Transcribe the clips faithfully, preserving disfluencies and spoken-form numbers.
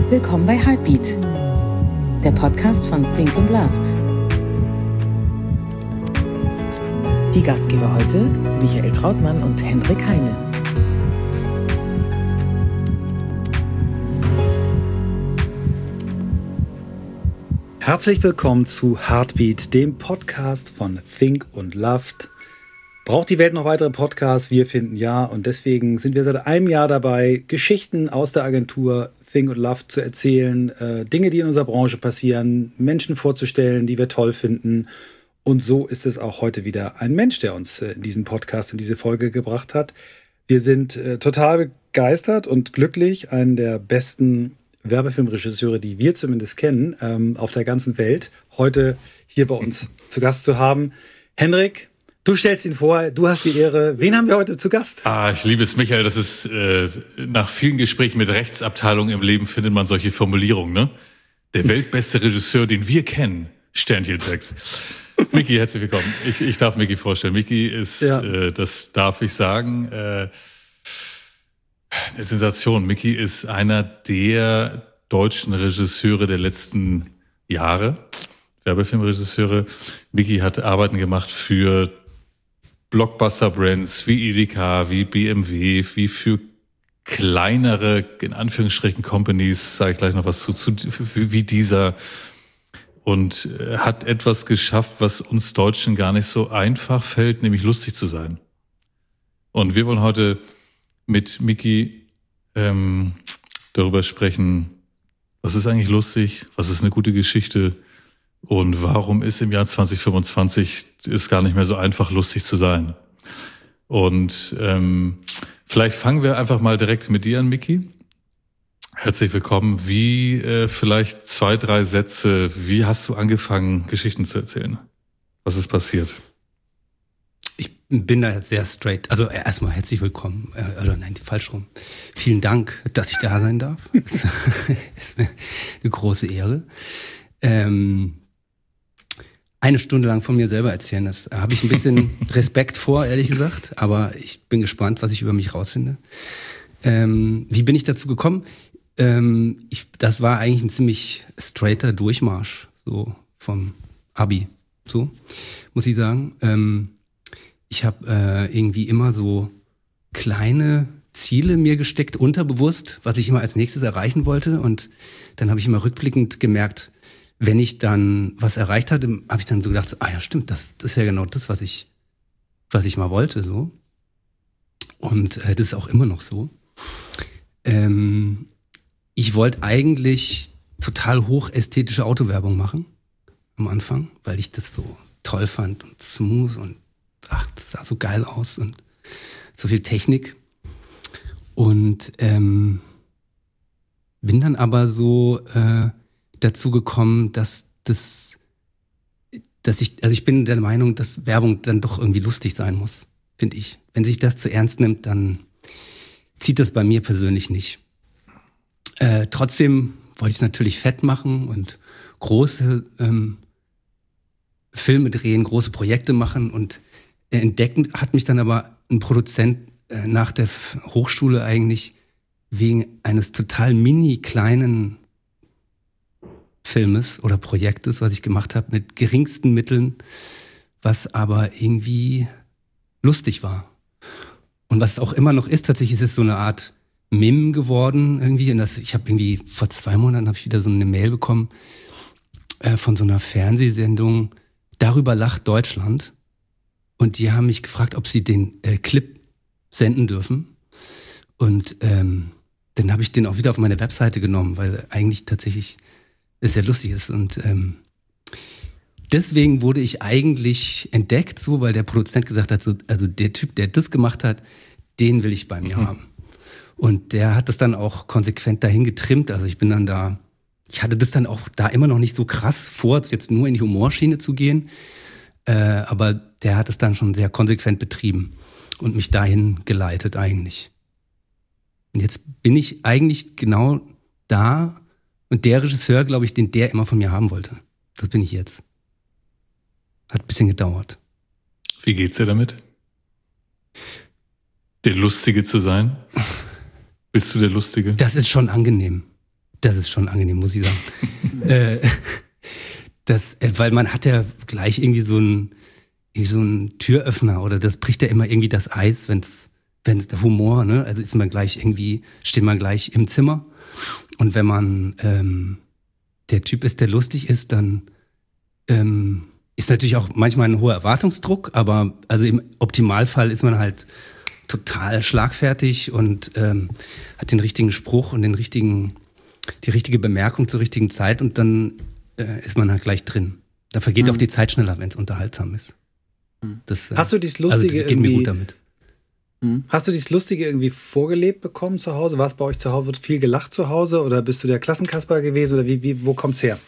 Willkommen bei Heartbeat, der Podcast von Think und Loved. Die Gastgeber heute Michael Trautmann und Hendrik Heine. Herzlich willkommen zu Heartbeat, dem Podcast von Think und Loved. Braucht die Welt noch weitere Podcasts? Wir finden ja, und deswegen sind wir seit einem Jahr dabei, Geschichten aus der Agentur Think und Loved zu erzählen, äh, Dinge, die in unserer Branche passieren, Menschen vorzustellen, die wir toll finden. Und so ist es auch heute wieder ein Mensch, der uns äh, in diesen Podcast, in diese Folge gebracht hat. Wir sind äh, total begeistert und glücklich, einen der besten Werbefilmregisseure, die wir zumindest kennen, ähm, auf der ganzen Welt, heute hier bei uns zu Gast zu haben. Hendrik, du stellst ihn vor, du hast die Ehre. Wen haben wir heute zu Gast? Ah, ich liebe es, Michael. Das ist, äh, nach vielen Gesprächen mit Rechtsabteilungen im Leben findet man solche Formulierungen, ne? Der weltbeste Regisseur, den wir kennen, Sternchentext. Micky, herzlich willkommen. Ich, ich darf Micky vorstellen. Micky ist, ja. äh, das darf ich sagen, äh, eine Sensation. Micky ist einer der deutschen Regisseure der letzten Jahre, Werbefilmregisseure. Micky hat Arbeiten gemacht für Blockbuster-Brands wie Edeka, wie B M W, wie für kleinere, in Anführungsstrichen, Companies, sage ich gleich noch was zu, zu wie dieser. Und hat etwas geschafft, was uns Deutschen gar nicht so einfach fällt, nämlich lustig zu sein. Und wir wollen heute mit Micky ähm, darüber sprechen, was ist eigentlich lustig, was ist eine gute Geschichte und warum ist im Jahr zwanzig fünfundzwanzig ist gar nicht mehr so einfach, lustig zu sein. Und ähm, vielleicht fangen wir einfach mal direkt mit dir an, Micky. Herzlich willkommen. Wie äh, vielleicht zwei, drei Sätze, wie hast du angefangen, Geschichten zu erzählen? Was ist passiert? Ich bin da jetzt sehr straight. Also erstmal herzlich willkommen. Äh, oder nein, falsch rum. Vielen Dank, dass ich da sein darf. Das ist eine, eine große Ehre. Ähm, eine Stunde lang von mir selber erzählen, das habe ich ein bisschen Respekt vor, ehrlich gesagt. Aber ich bin gespannt, was ich über mich rausfinde. Ähm, wie bin ich dazu gekommen? Ähm, ich, das war eigentlich ein ziemlich straighter Durchmarsch, so vom Abi, so muss ich sagen. Ähm, ich habe äh, irgendwie immer so kleine Ziele mir gesteckt, unterbewusst, was ich immer als nächstes erreichen wollte. Und dann habe ich immer rückblickend gemerkt, wenn ich dann was erreicht hatte, habe ich dann so gedacht, so, ah ja, stimmt, das, das ist ja genau das, was ich, was ich mal wollte, so. Und äh, das ist auch immer noch so. Ähm, ich wollte eigentlich total hochästhetische Autowerbung machen am Anfang, weil ich das so toll fand und smooth und ach, das sah so geil aus und so viel Technik. Und ähm, bin dann aber so äh, dazu gekommen, dass das, dass ich, also ich bin der Meinung, dass Werbung dann doch irgendwie lustig sein muss, finde ich. Wenn sich das zu ernst nimmt, dann zieht das bei mir persönlich nicht. Äh, trotzdem wollte ich es natürlich fett machen und große ähm, Filme drehen, große Projekte machen. Und äh, entdecken hat mich dann aber ein Produzent äh, nach der F- Hochschule eigentlich wegen eines total mini kleinen Filmes oder Projektes, was ich gemacht habe, mit geringsten Mitteln, was aber irgendwie lustig war. Und was es auch immer noch ist, tatsächlich ist es so eine Art Meme geworden irgendwie. Und das, ich habe irgendwie vor zwei Monaten habe ich wieder so eine Mail bekommen äh, von so einer Fernsehsendung, Darüber lacht Deutschland. Und die haben mich gefragt, ob sie den äh, Clip senden dürfen. Und ähm, dann habe ich den auch wieder auf meine Webseite genommen, weil eigentlich tatsächlich es sehr lustig ist. Und ähm, deswegen wurde ich eigentlich entdeckt, so, weil der Produzent gesagt hat, so, also der Typ, der das gemacht hat, den will ich bei mir mhm. haben. Und der hat das dann auch konsequent dahin getrimmt. Also ich bin dann da, ich hatte das dann auch da immer noch nicht so krass vor, jetzt nur in die Humorschiene zu gehen. Äh, aber der hat es dann schon sehr konsequent betrieben und mich dahin geleitet eigentlich. Und jetzt bin ich eigentlich genau da und der Regisseur, glaube ich, den der immer von mir haben wollte. Das bin ich jetzt. Hat ein bisschen gedauert. Wie geht's dir damit? Der Lustige zu sein? Bist du der Lustige? Das ist schon angenehm. Das ist schon angenehm, muss ich sagen. äh, das, äh, weil man hat ja gleich irgendwie so einen so einen Türöffner oder das bricht ja immer irgendwie das Eis, wenn's wenn's der Humor, ne? Also ist man gleich irgendwie, steht man gleich im Zimmer. Und wenn man ähm, der Typ ist, der lustig ist, dann ähm, ist natürlich auch manchmal ein hoher Erwartungsdruck, aber also im Optimalfall ist man halt total schlagfertig und ähm, hat den richtigen Spruch und den richtigen, die richtige Bemerkung zur richtigen Zeit und dann äh, ist man halt gleich drin. Da vergeht mhm. auch die Zeit schneller, wenn es unterhaltsam ist. Das, Hast du dieses Lustige also das geht mir gut damit. Hast du dieses Lustige irgendwie vorgelebt bekommen zu Hause? War es bei euch zu Hause? Wird viel gelacht zu Hause? Oder bist du der Klassenkasper gewesen? Oder wie, wie, wo kommt's her?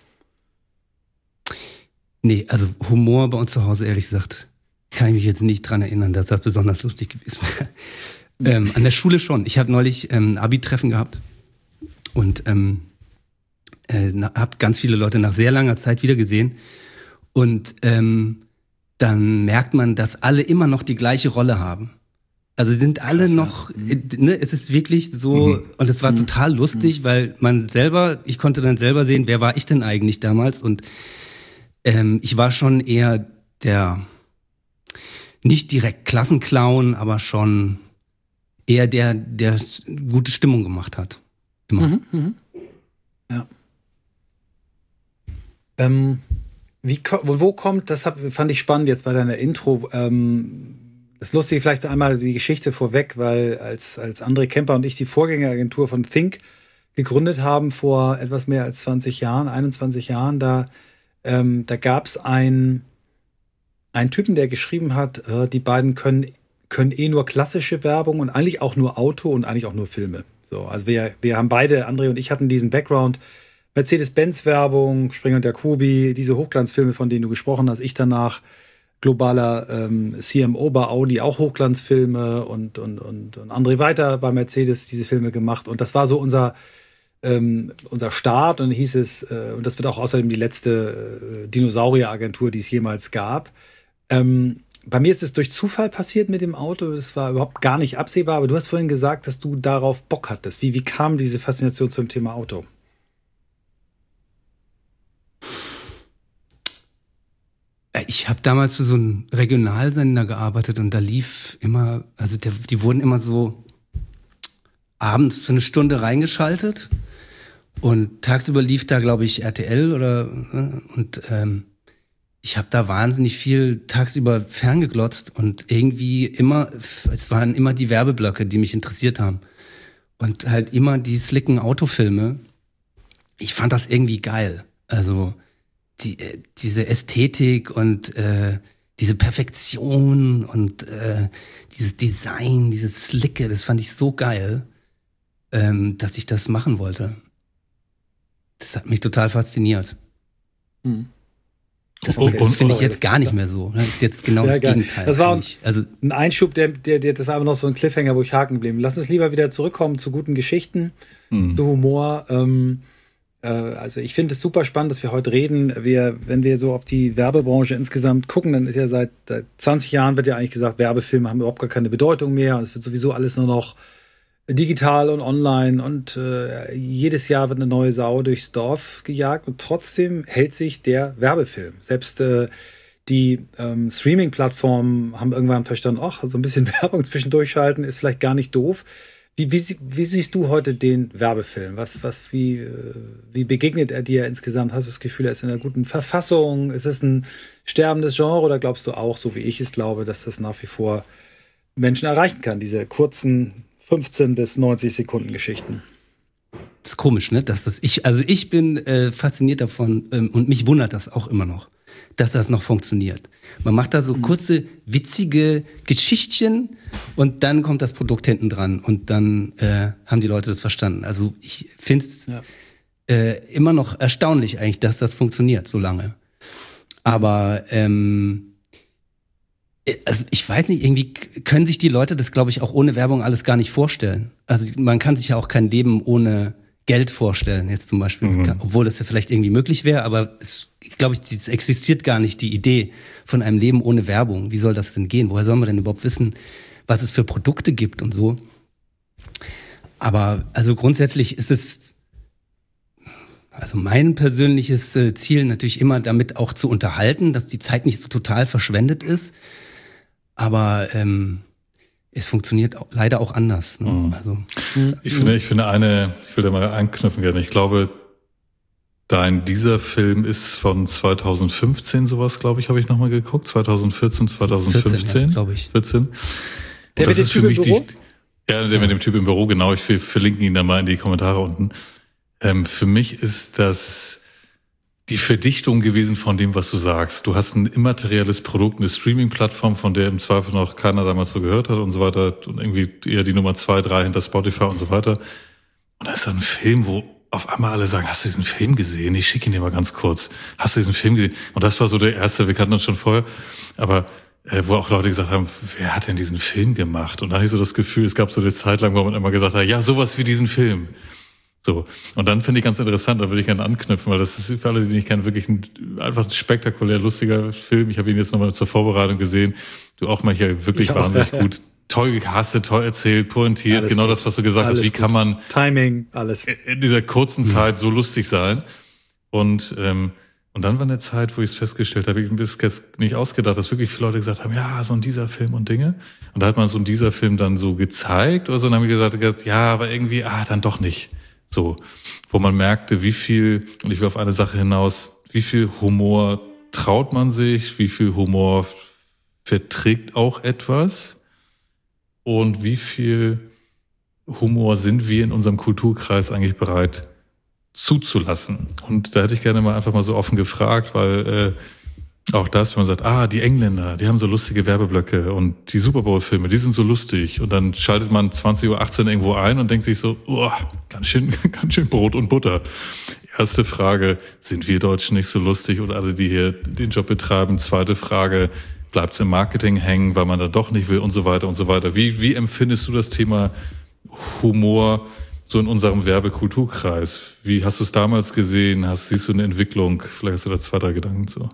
Nee, also Humor bei uns zu Hause, ehrlich gesagt, kann ich mich jetzt nicht dran erinnern, dass das besonders lustig gewesen wäre. ähm, an der Schule schon. Ich habe neulich ähm, ein Abi-Treffen gehabt und ähm, äh, habe ganz viele Leute nach sehr langer Zeit wiedergesehen. Und ähm, dann merkt man, dass alle immer noch die gleiche Rolle haben. Also sind alle Krass, noch, mhm. ne, es ist wirklich so, mhm. und es war mhm. total lustig, mhm. weil man selber, ich konnte dann selber sehen, wer war ich denn eigentlich damals? Und ähm, ich war schon eher der, nicht direkt Klassenclown, aber schon eher der, der gute Stimmung gemacht hat. Immer. Mhm. Mhm. Ja. Ähm, wie, wo kommt, das hab, fand ich spannend jetzt bei deiner Intro, ähm, das Lustige vielleicht einmal die Geschichte vorweg, weil als, als André Kemper und ich die Vorgängeragentur von Think gegründet haben vor etwas mehr als zwanzig Jahren, einundzwanzig Jahren, da, ähm, da gab es einen, einen Typen, der geschrieben hat, äh, die beiden können, können eh nur klassische Werbung und eigentlich auch nur Auto und eigentlich auch nur Filme. So, also wir, wir haben beide, André und ich hatten diesen Background, Mercedes-Benz-Werbung, Springer und Jacobi, diese Hochglanzfilme, von denen du gesprochen hast, ich danach globaler ähm, C M O bei Audi, auch Hochglanzfilme und, und, und, und André weiter bei Mercedes diese Filme gemacht. Und das war so unser, ähm, unser Start. Und hieß es, äh, und das wird auch außerdem die letzte äh, Dinosaurier-Agentur, die es jemals gab. Ähm, bei mir ist es durch Zufall passiert mit dem Auto. Das war überhaupt gar nicht absehbar. Aber du hast vorhin gesagt, dass du darauf Bock hattest. Wie, wie kam diese Faszination zum Thema Auto? Ich habe damals für so einen Regionalsender gearbeitet und da lief immer, also der, die wurden immer so abends für eine Stunde reingeschaltet und tagsüber lief da, glaube ich, R T L oder und ähm, ich habe da wahnsinnig viel tagsüber ferngeglotzt und irgendwie immer, es waren immer die Werbeblöcke, die mich interessiert haben und halt immer die slicken Autofilme. Ich fand das irgendwie geil, also Die, diese Ästhetik und äh, diese Perfektion und äh, dieses Design, dieses Slicke, das fand ich so geil, ähm, dass ich das machen wollte. Das hat mich total fasziniert. Mhm. Das, oh, das finde ich jetzt gar nicht mehr so. Das ist jetzt genau ja, das geil. Gegenteil. Das war ein, also, ein Einschub, der, der, der, das war aber noch so ein Cliffhanger, wo ich haken geblieben. Lass uns lieber wieder zurückkommen zu guten Geschichten, mhm. zu Humor. Ähm, Also ich finde es super spannend, dass wir heute reden. Wir, wenn wir so auf die Werbebranche insgesamt gucken, dann ist ja seit, seit zwanzig Jahren wird ja eigentlich gesagt, Werbefilme haben überhaupt gar keine Bedeutung mehr und es wird sowieso alles nur noch digital und online und äh, jedes Jahr wird eine neue Sau durchs Dorf gejagt und trotzdem hält sich der Werbefilm. Selbst äh, die ähm, Streaming-Plattformen haben irgendwann verstanden, ach, so ein bisschen Werbung zwischendurch schalten ist vielleicht gar nicht doof. Wie, wie, wie siehst du heute den Werbefilm? Was, was, wie, wie begegnet er dir insgesamt? Hast du das Gefühl, er ist in einer guten Verfassung? Ist es ein sterbendes Genre oder glaubst du auch, so wie ich es glaube, dass das nach wie vor Menschen erreichen kann, diese kurzen fünfzehn bis neunzig Sekunden Geschichten? Das ist komisch, ne? Dass das ich, also ich bin äh, fasziniert davon ähm, und mich wundert das auch immer noch, dass das noch funktioniert. Man macht da so kurze, witzige Geschichtchen und dann kommt das Produkt hinten dran und dann äh, haben die Leute das verstanden. Also ich finde es ja. äh, immer noch erstaunlich eigentlich, dass das funktioniert so lange. Aber ähm, also ich weiß nicht, irgendwie können sich die Leute das, glaube ich, auch ohne Werbung alles gar nicht vorstellen. Also man kann sich ja auch kein Leben ohne Geld vorstellen, jetzt zum Beispiel, mhm. obwohl das ja vielleicht irgendwie möglich wäre, aber es, glaube ich, es existiert gar nicht die Idee von einem Leben ohne Werbung. Wie soll das denn gehen? Woher soll man denn überhaupt wissen, was es für Produkte gibt und so? Aber also grundsätzlich ist es, Also mein persönliches äh, Ziel natürlich immer damit auch zu unterhalten, dass die Zeit nicht so total verschwendet ist. Aber ähm, es funktioniert auch, leider auch anders. Ne? Mhm. Also, ich finde, ich finde eine, ich will da mal anknüpfen gerne. Ich glaube, dein dieser Film ist von zweitausendfünfzehn, sowas, glaube ich, habe ich nochmal geguckt. zweitausendvierzehn, zweitausendfierzehn, vierzehn, ja, glaube ich. vierzehn. Der mit dem Typ im Büro? Die, ja, der ja. mit dem Typ im Büro, genau. Ich verlinke ihn dann mal in die Kommentare unten. Ähm, für mich ist das die Verdichtung gewesen von dem, was du sagst. Du hast ein immaterielles Produkt, eine Streaming-Plattform, von der im Zweifel noch keiner damals so gehört hat und so weiter. Und irgendwie eher die Nummer zwei, drei hinter Spotify und so weiter. Und da ist dann ein Film, wo auf einmal alle sagen, hast du diesen Film gesehen? Ich schicke ihn dir mal ganz kurz. Hast du diesen Film gesehen? Und das war so der erste, wir kannten uns schon vorher, aber äh, wo auch Leute gesagt haben, wer hat denn diesen Film gemacht? Und da hatte ich so das Gefühl, es gab so eine Zeit lang, wo man immer gesagt hat, ja, sowas wie diesen Film. So. Und dann finde ich ganz interessant, da würde ich gerne anknüpfen, weil das ist für alle, die ich kenne, wirklich ein, einfach ein spektakulär lustiger Film. Ich habe ihn jetzt nochmal zur Vorbereitung gesehen. Du auch mal hier wirklich wahnsinnig ja. gut. Toll gecastet, toll erzählt, pointiert, alles genau gut. Das, was du gesagt alles hast. Wie gut. Kann man Timing, alles in dieser kurzen mhm. Zeit so lustig sein? Und ähm, und dann war eine Zeit, wo ich es festgestellt habe, ich habe mir nicht ausgedacht, dass wirklich viele Leute gesagt haben, ja, so ein dieser Film und Dinge. Und da hat man so ein dieser Film dann so gezeigt oder so, und dann haben wir gesagt, ja, aber irgendwie, ah, dann doch nicht. So, wo man merkte, wie viel, und ich will auf eine Sache hinaus, wie viel Humor traut man sich, wie viel Humor verträgt auch etwas und wie viel Humor sind wir in unserem Kulturkreis eigentlich bereit zuzulassen. Und da hätte ich gerne mal einfach mal so offen gefragt, weil äh, auch das, wenn man sagt, ah, die Engländer, die haben so lustige Werbeblöcke und die Super Bowl-Filme, die sind so lustig. Und dann schaltet man zwanzig Uhr achtzehn irgendwo ein und denkt sich so, oh, ganz schön, ganz schön Brot und Butter. Erste Frage, sind wir Deutschen nicht so lustig oder alle, die hier den Job betreiben? Zweite Frage, bleibt es im Marketing hängen, weil man da doch nicht will und so weiter und so weiter. Wie, wie empfindest du das Thema Humor so in unserem Werbekulturkreis? Wie hast du es damals gesehen? Hast, siehst du eine Entwicklung? Vielleicht hast du da zwei, drei Gedanken zu.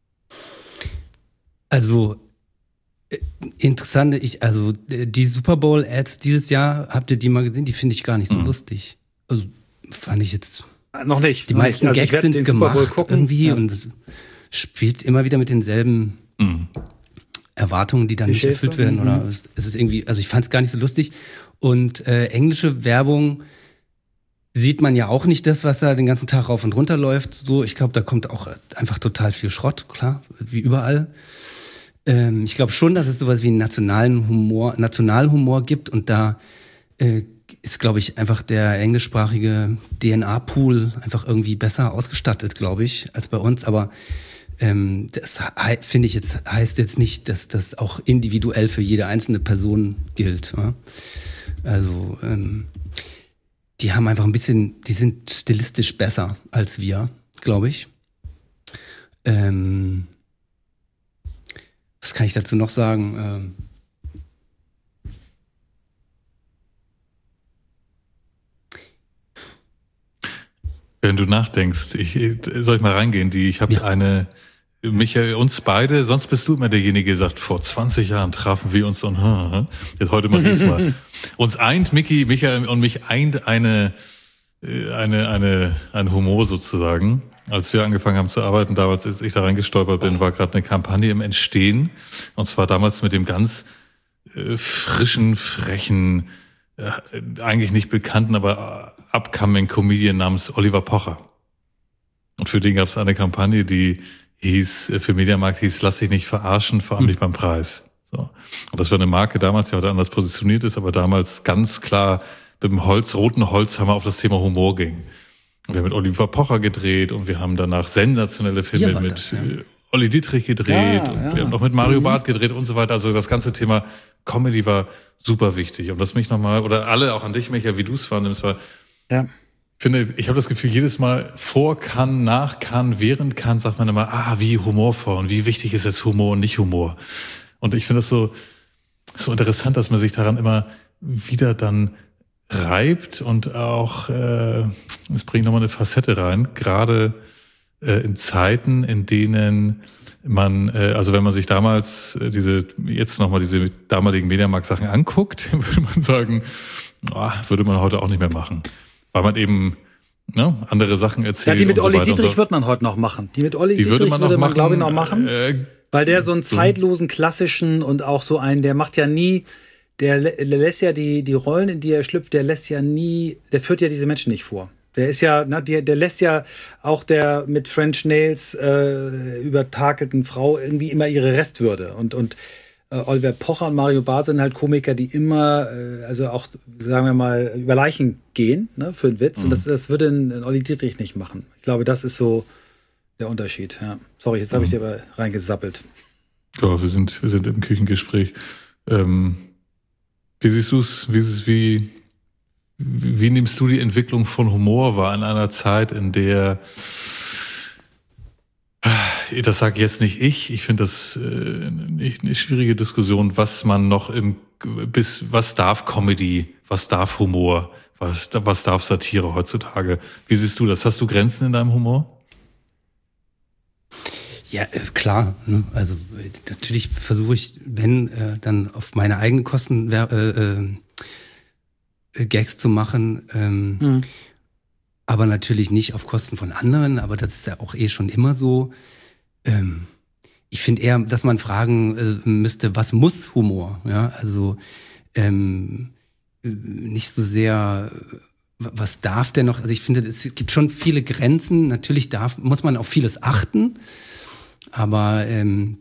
Also, interessant, ich, also die Super Bowl-Ads dieses Jahr, habt ihr die mal gesehen? Die finde ich gar nicht so mhm. lustig. Also, fand ich jetzt... Noch nicht. Die noch meisten nicht. Also Gags sind gemacht irgendwie ja. und es spielt immer wieder mit denselben mhm. Erwartungen, die dann nicht erfüllt werden. Oder mhm. es, es ist irgendwie, also ich fand es gar nicht so lustig. Und äh, englische Werbung sieht man ja auch nicht das, was da den ganzen Tag rauf und runter läuft. So, ich glaube, da kommt auch einfach total viel Schrott, klar, wie überall. Ähm, ich glaube schon, dass es sowas wie einen nationalen Humor, Nationalhumor gibt und da äh, ist, glaube ich, einfach der englischsprachige D N A-Pool einfach irgendwie besser ausgestattet, glaube ich, als bei uns. Aber ähm, das finde ich jetzt, heißt jetzt nicht, dass das auch individuell für jede einzelne Person gilt. Ja? Also ähm, die haben einfach ein bisschen, die sind stilistisch besser als wir, glaube ich. Ähm, was kann ich dazu noch sagen? Ähm, Wenn du nachdenkst, ich, soll ich mal reingehen? Die, ich habe ja. eine, Michael, uns beide, sonst bist du immer derjenige, der sagt, vor zwanzig Jahren trafen wir uns und jetzt heute mal diesmal. Uns eint, Micky, Michael und mich eint eine, eine, eine, ein Humor sozusagen. Als wir angefangen haben zu arbeiten, damals, als ich da reingestolpert bin, war gerade eine Kampagne im Entstehen. Und zwar damals mit dem ganz äh, frischen, frechen, äh, eigentlich nicht bekannten, aber upcoming Comedian namens Oliver Pocher. Und für den gab es eine Kampagne, die hieß, für Mediamarkt hieß, lass dich nicht verarschen, vor allem nicht beim Preis. So. Und das war eine Marke damals, die heute anders positioniert ist, aber damals ganz klar mit dem Holz, roten Holzhammer auf das Thema Humor ging. Und wir haben mit Oliver Pocher gedreht und wir haben danach sensationelle Filme mit das, ja. Olli Dietrich gedreht ja, und ja. wir haben noch mit Mario mhm. Barth gedreht und so weiter. Also das ganze Thema Comedy war super wichtig. Und das mich nochmal, oder alle, auch an dich, Michael, wie du es wahrnimmst, war, ja. Ich finde, ich habe das Gefühl, jedes Mal vor kann, nach kann, während kann, sagt man immer, ah, wie humorvoll und wie wichtig ist jetzt Humor und nicht Humor. Und ich finde das so, so interessant, dass man sich daran immer wieder dann reibt und auch, äh, es bringt nochmal eine Facette rein, gerade äh, in Zeiten, in denen man, äh, also wenn man sich damals äh, diese, jetzt nochmal diese damaligen Mediamarkt-Sachen anguckt, würde man sagen, oh, würde man heute auch nicht mehr machen. Weil man eben ne, andere Sachen erzählt. Ja, die mit und so Olli weiter und Dietrich so. wird man heute noch machen. Die mit Olli Die Dietrich würde man, würde noch man, machen, glaube ich, noch machen. Äh, Weil der so einen so. zeitlosen, klassischen und auch so einen, der macht ja nie, der, lä- der lässt ja die, die Rollen, in die er schlüpft, der lässt ja nie, der führt ja diese Menschen nicht vor. Der ist ja, na, der, der lässt ja auch der mit French Nails äh, übertakelten Frau irgendwie immer ihre Restwürde. Und, und äh, Oliver Pocher und Mario Barth sind halt Komiker, die immer, äh, also auch, sagen wir mal, über Leichen gehen, ne, für einen Witz. Mhm. Und das, das würde ein, ein Olli Dietrich nicht machen. Ich glaube, das ist so der Unterschied. Ja. Sorry, jetzt habe ich dir aber reingesappelt. Ja, wir sind, wir sind im Küchengespräch. Ähm, wie siehst du es? Wie, wie, wie, wie nimmst du die Entwicklung von Humor wahr in einer Zeit, in der, das sage jetzt nicht ich, ich finde das äh, eine schwierige Diskussion, was man noch im, bis, was darf Comedy, was darf Humor, was, was darf Satire heutzutage? Wie siehst du das? Hast du Grenzen in deinem Humor? Ja, äh, klar. Ne? Also äh, natürlich versuche ich, wenn, äh, dann auf meine eigenen Kosten äh, äh, Gags zu machen. Ähm, mhm. Aber natürlich nicht auf Kosten von anderen. Aber das ist ja auch eh schon immer so. Ähm, ich finde eher, dass man fragen äh, müsste, was muss Humor? Ja, also ähm, nicht so sehr, was darf der noch? Also ich finde, es gibt schon viele Grenzen. Natürlich darf, muss man auf vieles achten. Aber ähm,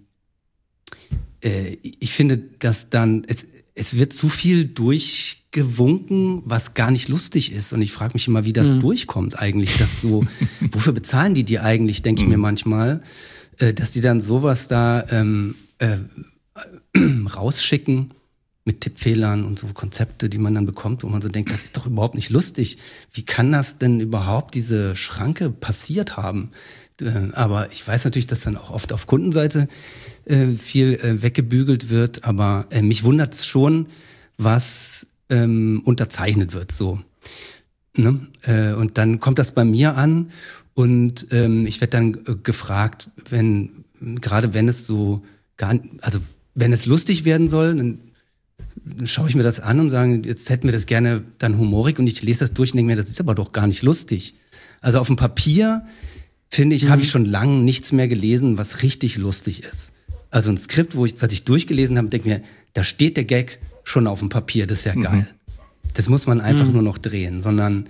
äh, ich finde, dass dann, es, es wird zu viel durchgewunken, was gar nicht lustig ist. Und ich frage mich immer, wie das mhm. durchkommt eigentlich. Dass so, wofür bezahlen die die eigentlich, denke ich mir manchmal, äh, dass die dann sowas da ähm, äh, rausschicken mit Tippfehlern und so Konzepte, die man dann bekommt, wo man so denkt, das ist doch überhaupt nicht lustig. Wie kann das denn überhaupt diese Schranke passiert haben? Aber ich weiß natürlich, dass dann auch oft auf Kundenseite äh, viel äh, weggebügelt wird. Aber äh, mich wundert es schon, was ähm, unterzeichnet wird. So, ne? äh, und dann kommt das bei mir an und ähm, ich werde dann äh, gefragt, wenn gerade wenn es so gar, also wenn es lustig werden soll, dann schaue ich mir das an und sage, jetzt hätten wir das gerne dann humorig und ich lese das durch und denke mir, das ist aber doch gar nicht lustig. Also auf dem Papier finde ich, mhm. habe ich schon lange nichts mehr gelesen, was richtig lustig ist. Also ein Skript, wo ich, was ich durchgelesen habe, denke mir, da steht der Gag schon auf dem Papier, das ist ja mhm. geil. Das muss man einfach mhm. nur noch drehen, sondern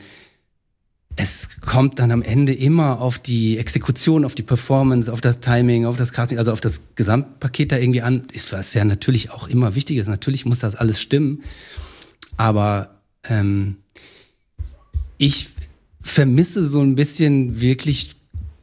es kommt dann am Ende immer auf die Exekution, auf die Performance, auf das Timing, auf das Casting, also auf das Gesamtpaket da irgendwie an. Ist was ja natürlich auch immer wichtig ist. Natürlich muss das alles stimmen. Aber ähm, ich vermisse so ein bisschen wirklich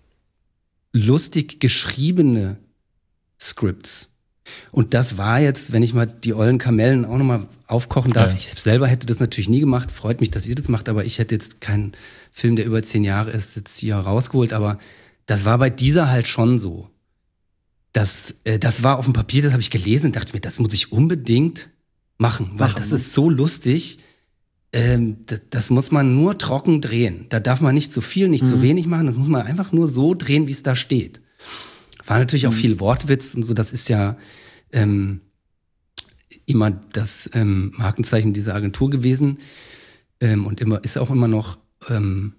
lustig geschriebene Scripts. Und das war jetzt, wenn ich mal die ollen Kamellen auch nochmal aufkochen darf, ja. Ich selber hätte das natürlich nie gemacht, freut mich, dass ihr das macht, aber ich hätte jetzt keinen Film, der über zehn Jahre ist, jetzt hier rausgeholt, aber das war bei dieser halt schon so. Das, äh, das war auf dem Papier, das habe ich gelesen und dachte mir, das muss ich unbedingt machen, weil machen, das ne? ist so lustig. Ähm, das, das muss man nur trocken drehen. Da darf man nicht zu viel, nicht mhm. zu wenig machen. Das muss man einfach nur so drehen, wie es da steht. War natürlich mhm. auch viel Wortwitz und so. Das ist ja ähm, immer das ähm, Markenzeichen dieser Agentur gewesen ähm, und immer ist auch immer noch. Ähm,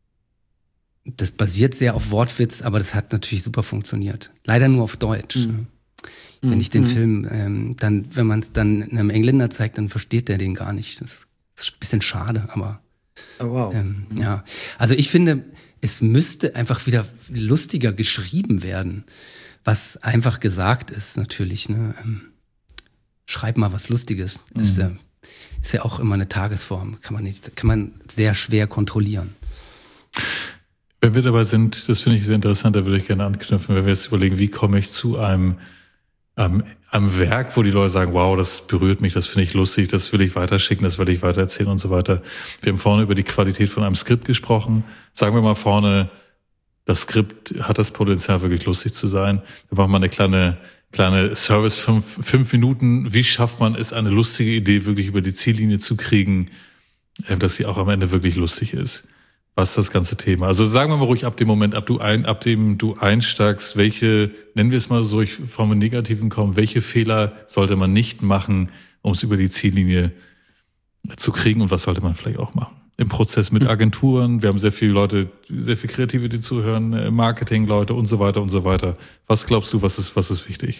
das basiert sehr auf Wortwitz, aber das hat natürlich super funktioniert. Leider nur auf Deutsch. Mhm. Wenn ich den mhm. Film ähm, dann, wenn man es dann einem Engländer zeigt, dann versteht der den gar nicht. Das Das ist ein bisschen schade, aber oh, wow. ähm, ja. Also ich finde, es müsste einfach wieder lustiger geschrieben werden, was einfach gesagt ist natürlich. Ne? Ähm, schreib mal was Lustiges. Mhm. Ist, ja, ist ja auch immer eine Tagesform. Kann man nicht, kann man sehr schwer kontrollieren. Wenn wir dabei sind, das finde ich sehr interessant, da würde ich gerne anknüpfen, wenn wir jetzt überlegen, wie komme ich zu einem Am, am Werk, wo die Leute sagen, wow, das berührt mich, das finde ich lustig, das will ich weiterschicken, das will ich weitererzählen und so weiter. Wir haben vorne über die Qualität von einem Skript gesprochen. Sagen wir mal vorne, das Skript hat das Potenzial, wirklich lustig zu sein. Wir machen mal eine kleine, kleine Service, fünf, fünf Minuten. Wie schafft man es, eine lustige Idee wirklich über die Ziellinie zu kriegen, dass sie auch am Ende wirklich lustig ist? Was ist das ganze Thema? Also sagen wir mal ruhig ab dem Moment, ab, du ein, ab dem du einsteigst, welche, nennen wir es mal so, ich vom Negativen kommen, welche Fehler sollte man nicht machen, um es über die Ziellinie zu kriegen und was sollte man vielleicht auch machen? im Prozess mit Agenturen. Wir haben sehr viele Leute, sehr viele Kreative, die zuhören, Marketing-Leute und so weiter und so weiter. Was glaubst du, was ist, was ist wichtig?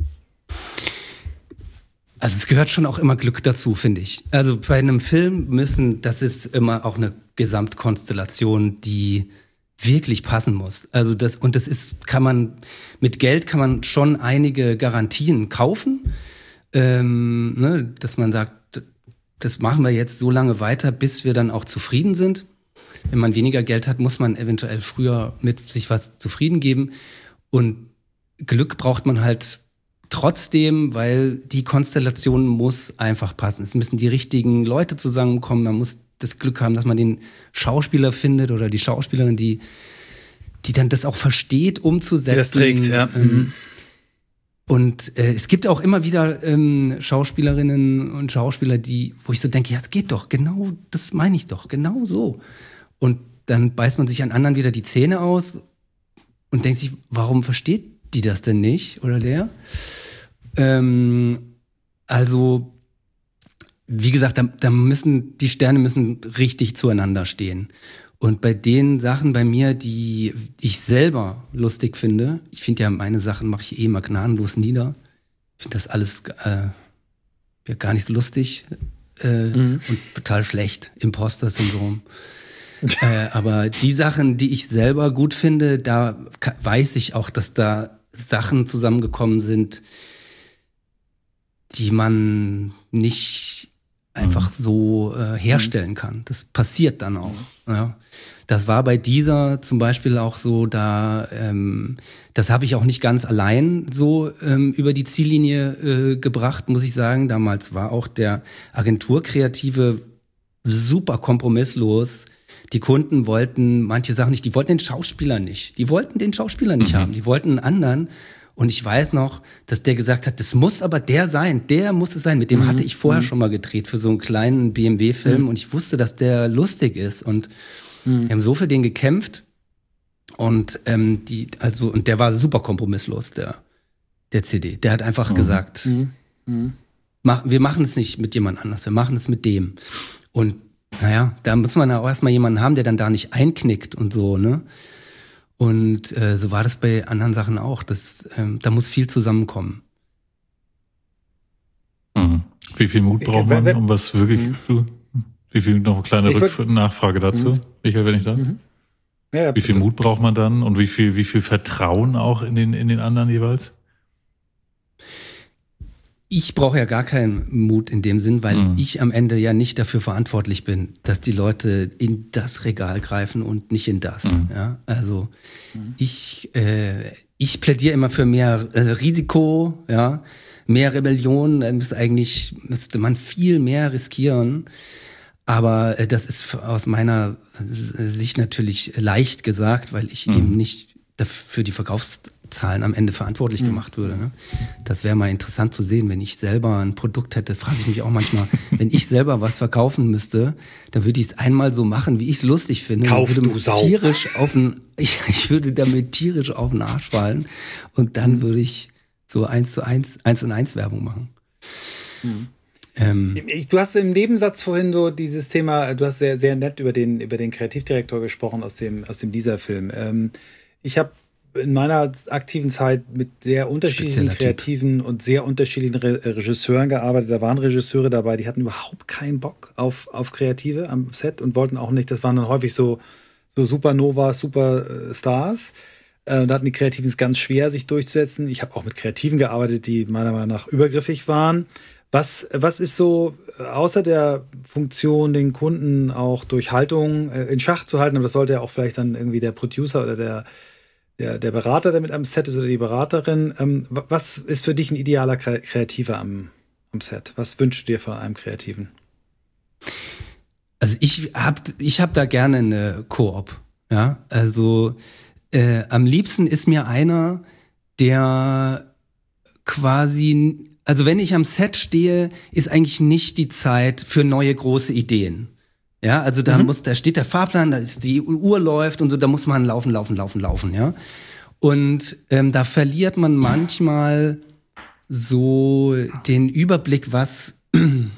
Also es gehört schon auch immer Glück dazu, finde ich. Also bei einem Film müssen, das ist immer auch eine Gesamtkonstellation, die wirklich passen muss. Also das, und das ist, kann man, mit Geld kann man schon einige Garantien kaufen, ähm, ne, dass man sagt, das machen wir jetzt so lange weiter, bis wir dann auch zufrieden sind. Wenn man weniger Geld hat, muss man eventuell früher mit sich was zufrieden geben. Und Glück braucht man halt trotzdem, weil die Konstellation muss einfach passen. Es müssen die richtigen Leute zusammenkommen. Man muss das Glück haben, dass man den Schauspieler findet oder die Schauspielerin, die, die dann das auch versteht, umzusetzen. Das trägt, ja. Ähm, Und äh, es gibt auch immer wieder ähm, Schauspielerinnen und Schauspieler, die, wo ich so denke, ja, es geht doch, genau, das meine ich doch, genau so. Und dann beißt man sich an anderen wieder die Zähne aus und denkt sich, warum versteht die das denn nicht oder der? Ähm, also, wie gesagt, da, da müssen die Sterne müssen richtig zueinander stehen. Und bei den Sachen bei mir, die ich selber lustig finde, ich finde ja, meine Sachen mache ich eh immer gnadenlos nieder. Ich finde das alles äh, ja, gar nicht so lustig äh, mhm. und total schlecht. Imposter-Syndrom. äh, aber die Sachen, die ich selber gut finde, da weiß ich auch, dass da Sachen zusammengekommen sind, die man nicht einfach so äh, herstellen kann. Das passiert dann auch. Ja. Das war bei dieser zum Beispiel auch so, da ähm, das habe ich auch nicht ganz allein so ähm, über die Ziellinie äh, gebracht, muss ich sagen. Damals war auch der Agenturkreative super kompromisslos. Die Kunden wollten manche Sachen nicht, die wollten den Schauspieler nicht. Die wollten den Schauspieler nicht mhm. haben, die wollten einen anderen. Und ich weiß noch, dass der gesagt hat, das muss aber der sein, der muss es sein. Mit dem mhm. hatte ich vorher mhm. schon mal gedreht für so einen kleinen B M W-Film mhm. und ich wusste, dass der lustig ist. Und mhm. wir haben so für den gekämpft. Und ähm, die, also, und der war super kompromisslos, der, der C D. Der hat einfach mhm. gesagt, mhm. Mhm. Mach, wir machen es nicht mit jemand anders, wir machen es mit dem. Und naja, da muss man auch erstmal jemanden haben, der dann da nicht einknickt und so, ne? Und äh, so war das bei anderen Sachen auch. Das, ähm, da muss viel zusammenkommen. Mhm. Wie viel Mut braucht man, um was wirklich mhm. zu... Wie viel, noch eine kleine Rückf- Nachfrage dazu, mhm. Michael, wenn ich da... Mhm. Ja, ja, wie viel Mut braucht man dann und wie viel, wie viel Vertrauen auch in den, in den anderen jeweils? Ich brauche ja gar keinen Mut in dem Sinn, weil mhm. ich am Ende ja nicht dafür verantwortlich bin, dass die Leute in das Regal greifen und nicht in das. Mhm. Ja, also mhm. ich, äh, ich plädiere immer für mehr äh, Risiko, ja, mehr Rebellion. Da müsste eigentlich müsste man viel mehr riskieren. Aber äh, das ist aus meiner Sicht natürlich leicht gesagt, weil ich mhm. eben nicht für die Verkaufszahlen am Ende verantwortlich mhm. gemacht würde. Ne? Das wäre mal interessant zu sehen, wenn ich selber ein Produkt hätte, frage ich mich auch manchmal, wenn ich selber was verkaufen müsste, dann würde ich es einmal so machen, wie ich es lustig finde. Kauf würde du Sau. Tierisch auf den, ich, ich würde damit tierisch auf den Arsch fallen und dann mhm. würde ich so eins zu eins, eins und eins Werbung machen. Mhm. Ähm, du hast im Nebensatz vorhin so dieses Thema, du hast sehr, sehr nett über den, über den Kreativdirektor gesprochen aus dem, aus dem Deezer-Film. Ähm, Ich habe in meiner aktiven Zeit mit sehr unterschiedlichen Spezieller Kreativen Typ. und sehr unterschiedlichen Re- Regisseuren gearbeitet. Da waren Regisseure dabei, die hatten überhaupt keinen Bock auf, auf Kreative am Set und wollten auch nicht, das waren dann häufig so, so Supernovas, Superstars. Äh, da hatten die Kreativen es ganz schwer, sich durchzusetzen. Ich habe auch mit Kreativen gearbeitet, die meiner Meinung nach übergriffig waren. Was, was ist so, außer der Funktion, den Kunden auch durch Haltung äh, in Schach zu halten, aber das sollte ja auch vielleicht dann irgendwie der Producer oder der Der, der Berater, der mit am Set ist, oder die Beraterin, ähm, was ist für dich ein idealer Kreativer am, am Set? Was wünschst du dir von einem Kreativen? Also ich hab, ich hab da gerne eine Koop. Ja, also äh, am liebsten ist mir einer, der quasi, also wenn ich am Set stehe, ist eigentlich nicht die Zeit für neue große Ideen. Ja, also da mhm. muss, da steht der Fahrplan, da ist die Uhr läuft und so, da muss man laufen, laufen, laufen, laufen, ja. Und ähm, da verliert man manchmal so den Überblick, was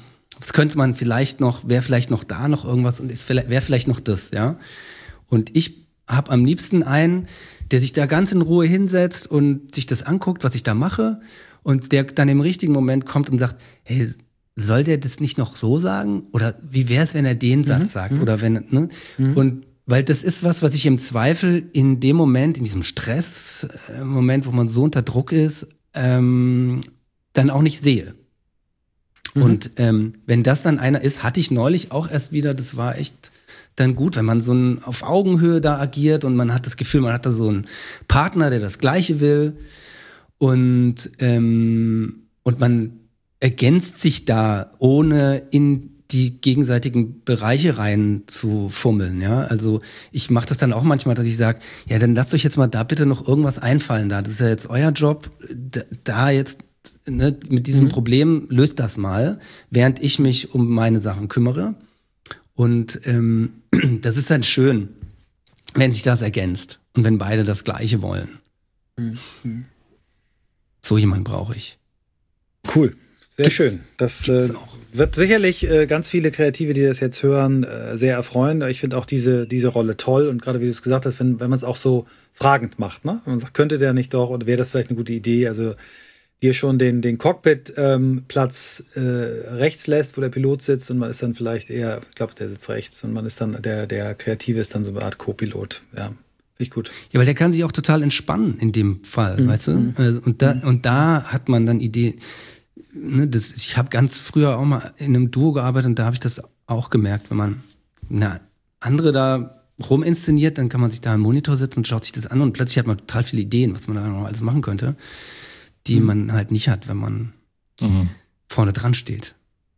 was könnte man vielleicht noch, wäre vielleicht noch da noch irgendwas und ist wäre vielleicht noch das, ja. Und ich habe am liebsten einen, der sich da ganz in Ruhe hinsetzt und sich das anguckt, was ich da mache und der dann im richtigen Moment kommt und sagt, hey, soll der das nicht noch so sagen? Oder wie wäre es, wenn er den Satz mhm. sagt? Oder wenn, ne? Mhm. Und weil das ist was, was ich im Zweifel in dem Moment, in diesem Stress-Moment, wo man so unter Druck ist, ähm, dann auch nicht sehe. Mhm. Und ähm, wenn das dann einer ist, hatte ich neulich auch erst wieder, das war echt dann gut, wenn man so ein, auf Augenhöhe da agiert und man hat das Gefühl, man hat da so einen Partner, der das Gleiche will und, ähm, und man ergänzt sich da, ohne in die gegenseitigen Bereiche rein zu fummeln, ja. Also ich mache das dann auch manchmal, dass ich sage, ja, dann lasst euch jetzt mal da bitte noch irgendwas einfallen da. Das ist ja jetzt euer Job, da, da jetzt ne, mit diesem mhm. Problem löst das mal, während ich mich um meine Sachen kümmere. Und ähm, das ist dann schön, wenn sich das ergänzt und wenn beide das Gleiche wollen. Mhm. So jemand brauche ich. Cool. Sehr Gibt's, schön. Das äh, wird sicherlich äh, ganz viele Kreative, die das jetzt hören, äh, sehr erfreuen. Ich finde auch diese, diese Rolle toll. Und gerade wie du es gesagt hast, wenn, wenn man es auch so fragend macht, ne? Wenn man sagt, könnte der nicht doch oder wäre das vielleicht eine gute Idee? Also dir schon den, den Cockpit-Platz ähm, äh, rechts lässt, wo der Pilot sitzt und man ist dann vielleicht eher, ich glaube, der sitzt rechts und man ist dann, der, der Kreative ist dann so eine Art Co-Pilot. Ja, finde ich gut. Ja, weil der kann sich auch total entspannen in dem Fall, mhm. weißt du? Mhm. Und da, und da hat man dann Ideen. Ne, das, ich habe ganz früher auch mal in einem Duo gearbeitet und da habe ich das auch gemerkt, wenn man eine andere da ruminszeniert, dann kann man sich da am Monitor setzen und schaut sich das an und plötzlich hat man total viele Ideen, was man da noch alles machen könnte, die mhm. man halt nicht hat, wenn man mhm. vorne dran steht.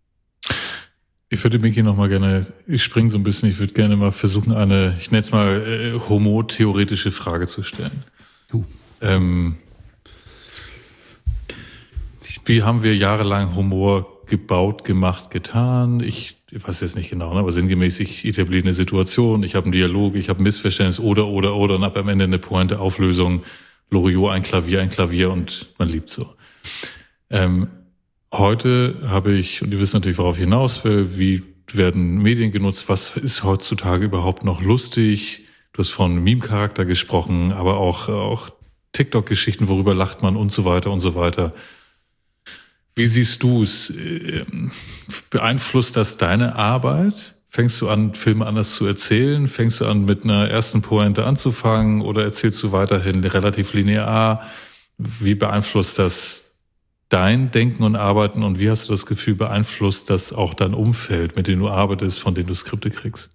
Ich würde Miki noch mal gerne, ich springe so ein bisschen, ich würde gerne mal versuchen, eine, ich nenne es mal, äh, homotheoretische Frage zu stellen. Uh. Ähm, Wie haben wir jahrelang Humor gebaut, gemacht, getan? Ich, ich weiß jetzt nicht genau, ne? Aber sinngemäß, ich etabliere eine Situation, ich habe einen Dialog, ich habe ein Missverständnis oder, oder, oder und habe am Ende eine Pointe, Auflösung, Loriot, ein Klavier, ein Klavier und man liebt so. Ähm, heute habe ich, und ihr wisst natürlich, worauf ich hinaus will, wie werden Medien genutzt, was ist heutzutage überhaupt noch lustig? Du hast von Meme-Charakter gesprochen, aber auch, auch TikTok-Geschichten, worüber lacht man und so weiter und so weiter. Wie siehst du es? Beeinflusst das deine Arbeit? Fängst du an, Filme anders zu erzählen? Fängst du an, mit einer ersten Pointe anzufangen? Oder erzählst du weiterhin relativ linear? Wie beeinflusst das dein Denken und Arbeiten? Und wie hast du das Gefühl, beeinflusst das auch dein Umfeld, mit dem du arbeitest, von dem du Skripte kriegst?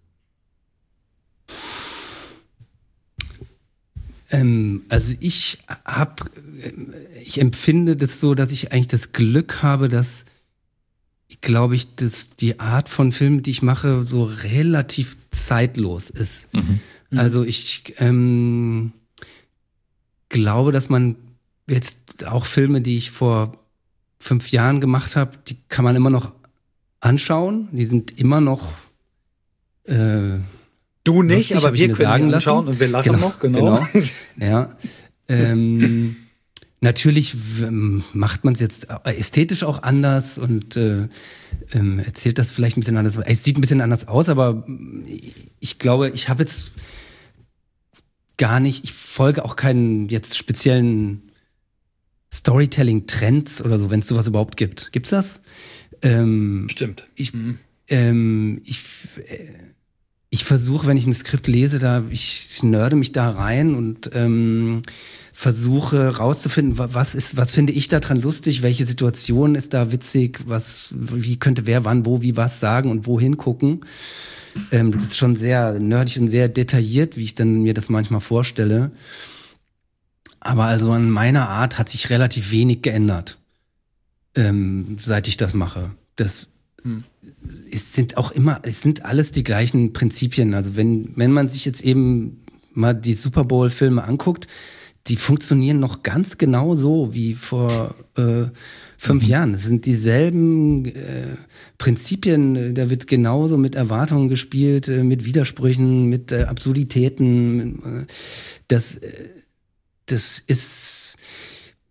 Ähm, also ich habe, ich empfinde das so, dass ich eigentlich das Glück habe, dass, glaube ich, dass die Art von Film, die ich mache, so relativ zeitlos ist. Mhm. Also ich ähm, glaube, dass man jetzt auch Filme, die ich vor fünf Jahren gemacht habe, die kann man immer noch anschauen. Die sind immer noch äh, Du nicht, lustig, aber wir können die anschauen lassen. Und wir lachen genau, noch, genau. genau. Ja, ähm, natürlich macht man es jetzt ästhetisch auch anders und äh, ähm, erzählt das vielleicht ein bisschen anders. Es sieht ein bisschen anders aus, aber ich glaube, ich habe jetzt gar nicht, ich folge auch keinen jetzt speziellen Storytelling-Trends oder so, wenn es sowas überhaupt gibt. Gibt's das? Ähm, Stimmt. Ich, mhm. ähm, ich äh, Ich versuche, wenn ich ein Skript lese, da ich nörde mich da rein und ähm, versuche rauszufinden, was ist, was finde ich da dran lustig, welche Situation ist da witzig, was, wie könnte wer wann, wo, wie was sagen und wohin gucken. Ähm, das ist schon sehr nerdig und sehr detailliert, wie ich dann mir das manchmal vorstelle. Aber also an meiner Art hat sich relativ wenig geändert, ähm, seit ich das mache. Das hm. Es sind auch immer, es sind alles die gleichen Prinzipien. Also wenn, wenn man sich jetzt eben mal die Super Bowl-Filme anguckt, die funktionieren noch ganz genau so wie vor äh, fünf mhm. Jahren. Es sind dieselben äh, Prinzipien, da wird genauso mit Erwartungen gespielt, äh, mit Widersprüchen, mit äh, Absurditäten. Äh, das, äh, das ist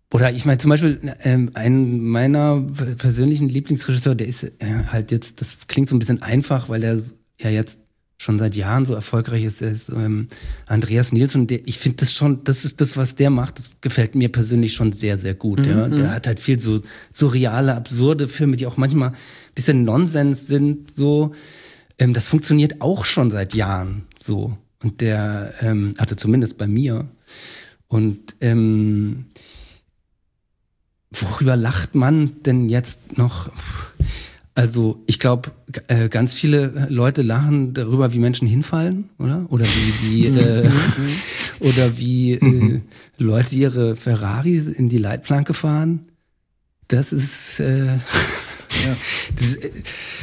oder ich meine zum Beispiel, ähm, ein meiner persönlichen Lieblingsregisseur, der ist äh, halt jetzt, das klingt so ein bisschen einfach, weil er ja jetzt schon seit Jahren so erfolgreich ist, ist ähm, Andreas Nilsson. Der, ich finde das schon, das ist das, was der macht, das gefällt mir persönlich schon sehr, sehr gut. Mhm. Ja. Der hat halt viel so surreale, absurde Filme, die auch manchmal ein bisschen Nonsens sind, so. Ähm, das funktioniert auch schon seit Jahren so. Und der, ähm, also zumindest bei mir. Und ähm, worüber lacht man denn jetzt noch? Also ich glaube, äh, ganz viele Leute lachen darüber, wie Menschen hinfallen, oder? Oder wie, wie äh, oder wie äh, Leute ihre Ferraris in die Leitplanke fahren. Das ist äh, ja. das, äh,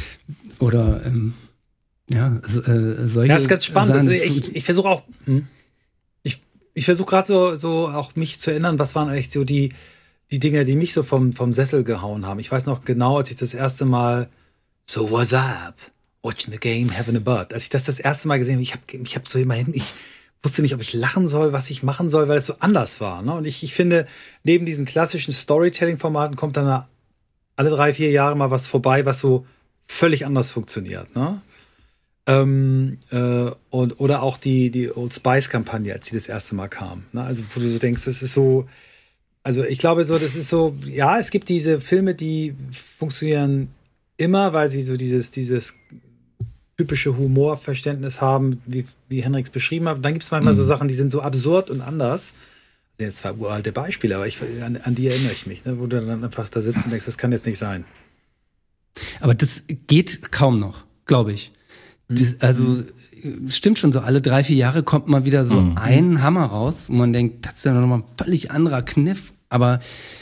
oder ähm, ja, äh, solche. Ja, das ist ganz spannend. Sachen, also ich ich versuche auch, ich, ich versuche gerade so, so auch mich zu erinnern, was waren eigentlich so die die Dinge, die mich so vom, vom Sessel gehauen haben. Ich weiß noch genau, als ich das erste Mal so, what's up? Watching the game, having a butt. Als ich das das erste Mal gesehen habe, ich habe ich hab so immerhin, ich wusste nicht, ob ich lachen soll, was ich machen soll, weil es so anders war. Ne? Und ich, ich finde, neben diesen klassischen Storytelling-Formaten kommt dann alle drei, vier Jahre mal was vorbei, was so völlig anders funktioniert. Ne? Ähm, äh, und, oder auch die, die Old Spice-Kampagne, als sie das erste Mal kam. Ne? Also, wo du so denkst, das ist so, also ich glaube so, das ist so, ja, es gibt diese Filme, die funktionieren immer, weil sie so dieses, dieses typische Humorverständnis haben, wie, wie Henriks beschrieben hat. Und dann gibt es manchmal mhm. so Sachen, die sind so absurd und anders. Das sind jetzt zwei uralte Beispiele, aber ich, an, an die erinnere ich mich, ne, wo du dann einfach da sitzt und denkst, das kann jetzt nicht sein. Aber das geht kaum noch, glaube ich. Das, also stimmt schon so, alle drei, vier Jahre kommt mal wieder so mhm. ein Hammer raus, wo man denkt, das ist ja nochmal ein völlig anderer Kniff, aber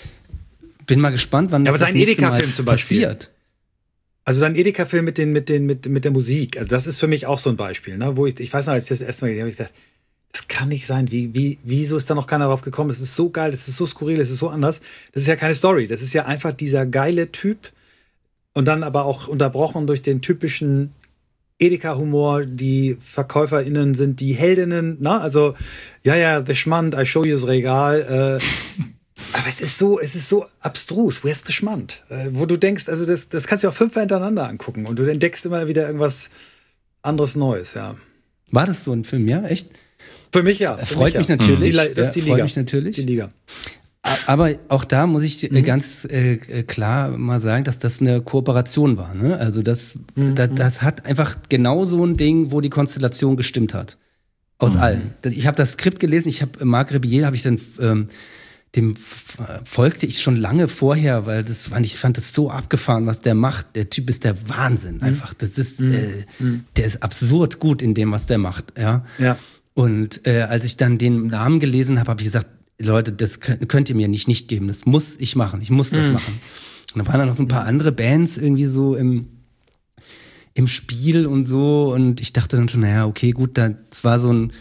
bin mal gespannt, wann ja, das, aber das nächste Mal zum Beispiel. passiert. Also dein Edeka-Film mit den, mit den, mit, mit der Musik, also das ist für mich auch so ein Beispiel, ne, wo ich, ich weiß noch, als ich das erste Mal gesehen habe, ich gedacht, das kann nicht sein, wie, wie, wieso ist da noch keiner drauf gekommen, das ist so geil, das ist so skurril, das ist so anders, das ist ja keine Story, das ist ja einfach dieser geile Typ und dann aber auch unterbrochen durch den typischen Edeka-Humor, die VerkäuferInnen sind die Heldinnen, na, also, ja, ja, the Schmand, I show you das Regal, äh, aber es ist so, es ist so abstrus, where's the Schmand? Äh, wo du denkst, also das, das kannst du auch fünfmal hintereinander angucken und du entdeckst immer wieder irgendwas anderes Neues, ja. War das so ein Film, ja, echt? Für mich ja. Für freut mich, ja. natürlich. Die, das ist die ja, Liga. Freut mich natürlich. Die Liga. Aber auch da muss ich mhm. ganz äh, klar mal sagen, dass das eine Kooperation war. Ne? Also das, mhm. das, das hat einfach genau so ein Ding, wo die Konstellation gestimmt hat. Aus mhm. allen. Ich habe das Skript gelesen, ich habe Marc Rebillet, habe ich dann, ähm, dem folgte ich schon lange vorher, weil das fand, ich fand das so abgefahren, was der macht. Der Typ ist der Wahnsinn einfach. Das ist, mhm. äh, der ist absurd gut in dem, was der macht. Ja. ja. Und äh, als ich dann den Namen gelesen habe, habe ich gesagt, Leute, das könnt, könnt ihr mir nicht nicht geben. Das muss ich machen. Ich muss das mhm. machen. Und da waren dann noch so ein paar andere Bands irgendwie so im, im Spiel und so. Und ich dachte dann schon, naja, okay, gut, das war so ein,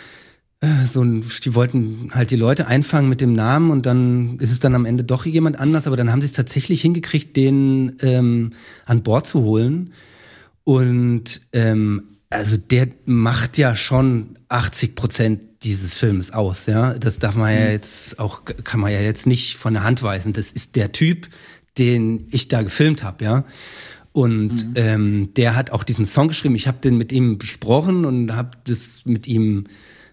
äh, so ein, die wollten halt die Leute einfangen mit dem Namen und dann ist es dann am Ende doch jemand anders. Aber dann haben sie es tatsächlich hingekriegt, den ähm, an Bord zu holen. Und ähm, also der macht ja schon achtzig Prozent dieses Films aus, ja. Das darf man ja jetzt auch, kann man ja jetzt nicht von der Hand weisen. Das ist der Typ, den ich da gefilmt habe, ja. Und mhm. ähm, der hat auch diesen Song geschrieben. Ich habe den mit ihm besprochen und habe das mit ihm,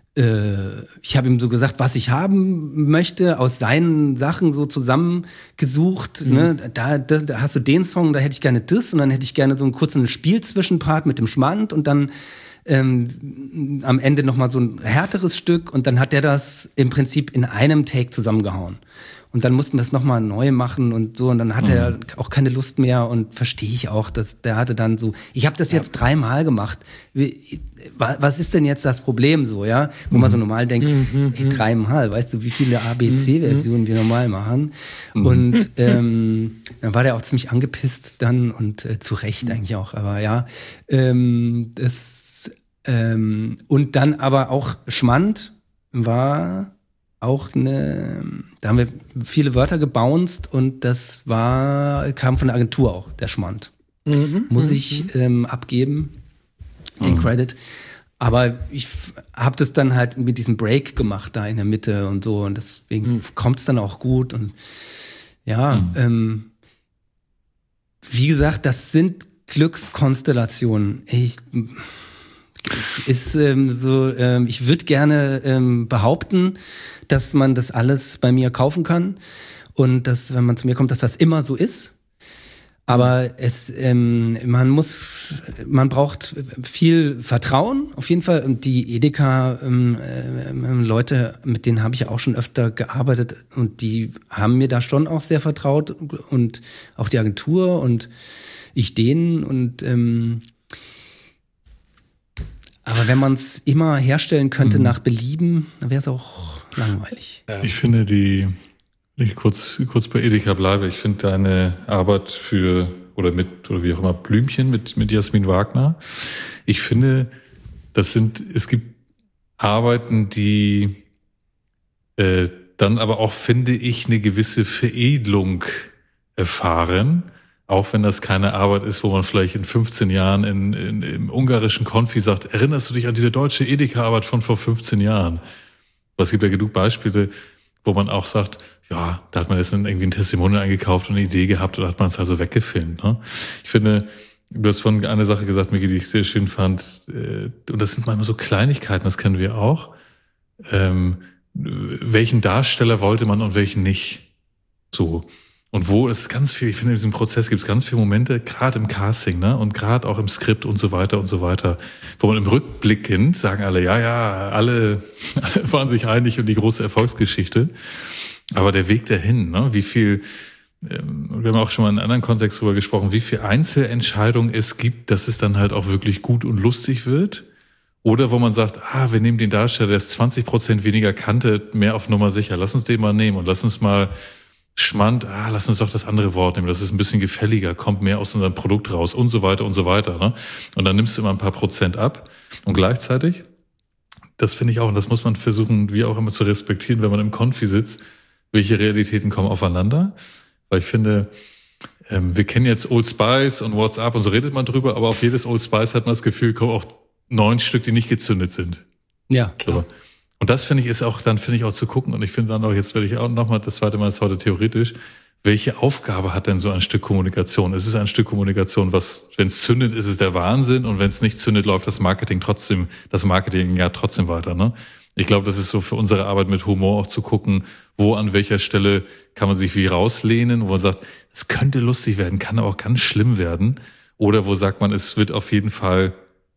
äh, ich habe ihm so gesagt, was ich haben möchte, aus seinen Sachen so zusammengesucht. Mhm. Ne? Da, da, da hast du den Song, da hätte ich gerne das und dann hätte ich gerne so einen kurzen Spielzwischenpart mit dem Schmand und dann Ähm, am Ende nochmal so ein härteres Stück und dann hat der das im Prinzip in einem Take zusammengehauen. Und dann mussten wir es nochmal neu machen und so und dann hat mhm. er auch keine Lust mehr und verstehe ich auch, dass der hatte dann so, ich habe das jetzt ja. dreimal gemacht. Wie, was ist denn jetzt das Problem so, ja? Wo mhm. man so normal denkt, mhm. ey, dreimal, weißt du, wie viele A B C-Versionen mhm. wir normal machen? Mhm. Und ähm, dann war der auch ziemlich angepisst dann und äh, zu Recht mhm. eigentlich auch, aber ja, ähm, das Ähm, und dann aber auch Schmand war auch eine, da haben wir viele Wörter gebounced und das war, kam von der Agentur auch, der Schmand. Mhm, Muss ich ähm, abgeben, den mhm. Credit. Aber ich habe das dann halt mit diesem Break gemacht da in der Mitte und so und deswegen mhm. kommt es dann auch gut und ja, mhm. ähm, wie gesagt, das sind Glückskonstellationen. Ich, es ist ähm, so, ähm, ich würde gerne ähm, behaupten, dass man das alles bei mir kaufen kann und dass, wenn man zu mir kommt, dass das immer so ist. Aber es, ähm, man muss, man braucht viel Vertrauen, auf jeden Fall. Und die Edeka ähm, äh, Leute, mit denen habe ich auch schon öfter gearbeitet und die haben mir da schon auch sehr vertraut und auch die Agentur und ich denen. Und ähm, aber wenn man es immer herstellen könnte mhm. nach Belieben, dann wäre es auch langweilig. Ja. Ich finde die Wenn ich kurz, kurz bei Edeka bleibe, ich finde deine Arbeit für, oder mit, oder wie auch immer, Blümchen mit, mit Jasmin Wagner, ich finde, das sind, es gibt Arbeiten, die äh, dann aber auch, finde ich, eine gewisse Veredelung erfahren, auch wenn das keine Arbeit ist, wo man vielleicht in fünfzehn Jahren in, in, im ungarischen Konfi sagt, erinnerst du dich an diese deutsche Edeka-Arbeit von vor fünfzehn Jahren? Aber es gibt ja genug Beispiele, wo man auch sagt, ja, da hat man jetzt irgendwie ein Testimonial eingekauft und eine Idee gehabt oder hat man es also weggefilmt. Ne? Ich finde, du hast von eine Sache gesagt, Miki, die ich sehr schön fand, äh, und das sind manchmal so Kleinigkeiten, das kennen wir auch. Ähm, welchen Darsteller wollte man und welchen nicht? So. Und wo ist ganz viel, ich finde, in diesem Prozess gibt es ganz viele Momente, gerade im Casting, ne, und gerade auch im Skript und so weiter und so weiter, wo man im Rückblickend sagen alle, ja, ja, alle, alle waren sich einig und die große Erfolgsgeschichte. Aber der Weg dahin, ne, wie viel, ähm, wir haben auch schon mal in einem anderen Kontext drüber gesprochen, wie viel Einzelentscheidungen es gibt, dass es dann halt auch wirklich gut und lustig wird. Oder wo man sagt, ah, wir nehmen den Darsteller, der ist zwanzig Prozent weniger Kante, mehr auf Nummer sicher. Lass uns den mal nehmen und lass uns mal Schmand, ah, lass uns doch das andere Wort nehmen, das ist ein bisschen gefälliger, kommt mehr aus unserem Produkt raus und so weiter und so weiter. Ne? Und dann nimmst du immer ein paar Prozent ab. Und gleichzeitig, das finde ich auch, und das muss man versuchen, wie auch immer zu respektieren, wenn man im Konfi sitzt, welche Realitäten kommen aufeinander. Weil ich finde, ähm, wir kennen jetzt Old Spice und WhatsApp und so redet man drüber, aber auf jedes Old Spice hat man das Gefühl, kommen auch neun Stück, die nicht gezündet sind. Ja, klar. So. Und das finde ich ist auch, dann finde ich auch zu gucken. Und ich finde dann auch, jetzt werde ich auch nochmal, das zweite Mal ist heute theoretisch, welche Aufgabe hat denn so ein Stück Kommunikation? Es ist ein Stück Kommunikation, was, wenn es zündet, ist es der Wahnsinn. Und wenn es nicht zündet, läuft das Marketing trotzdem, das Marketing ja trotzdem weiter, ne? Ich glaube, das ist so für unsere Arbeit mit Humor auch zu gucken, wo an welcher Stelle kann man sich wie rauslehnen, wo man sagt, es könnte lustig werden, kann aber auch ganz schlimm werden. Oder wo sagt man, es wird auf jeden Fall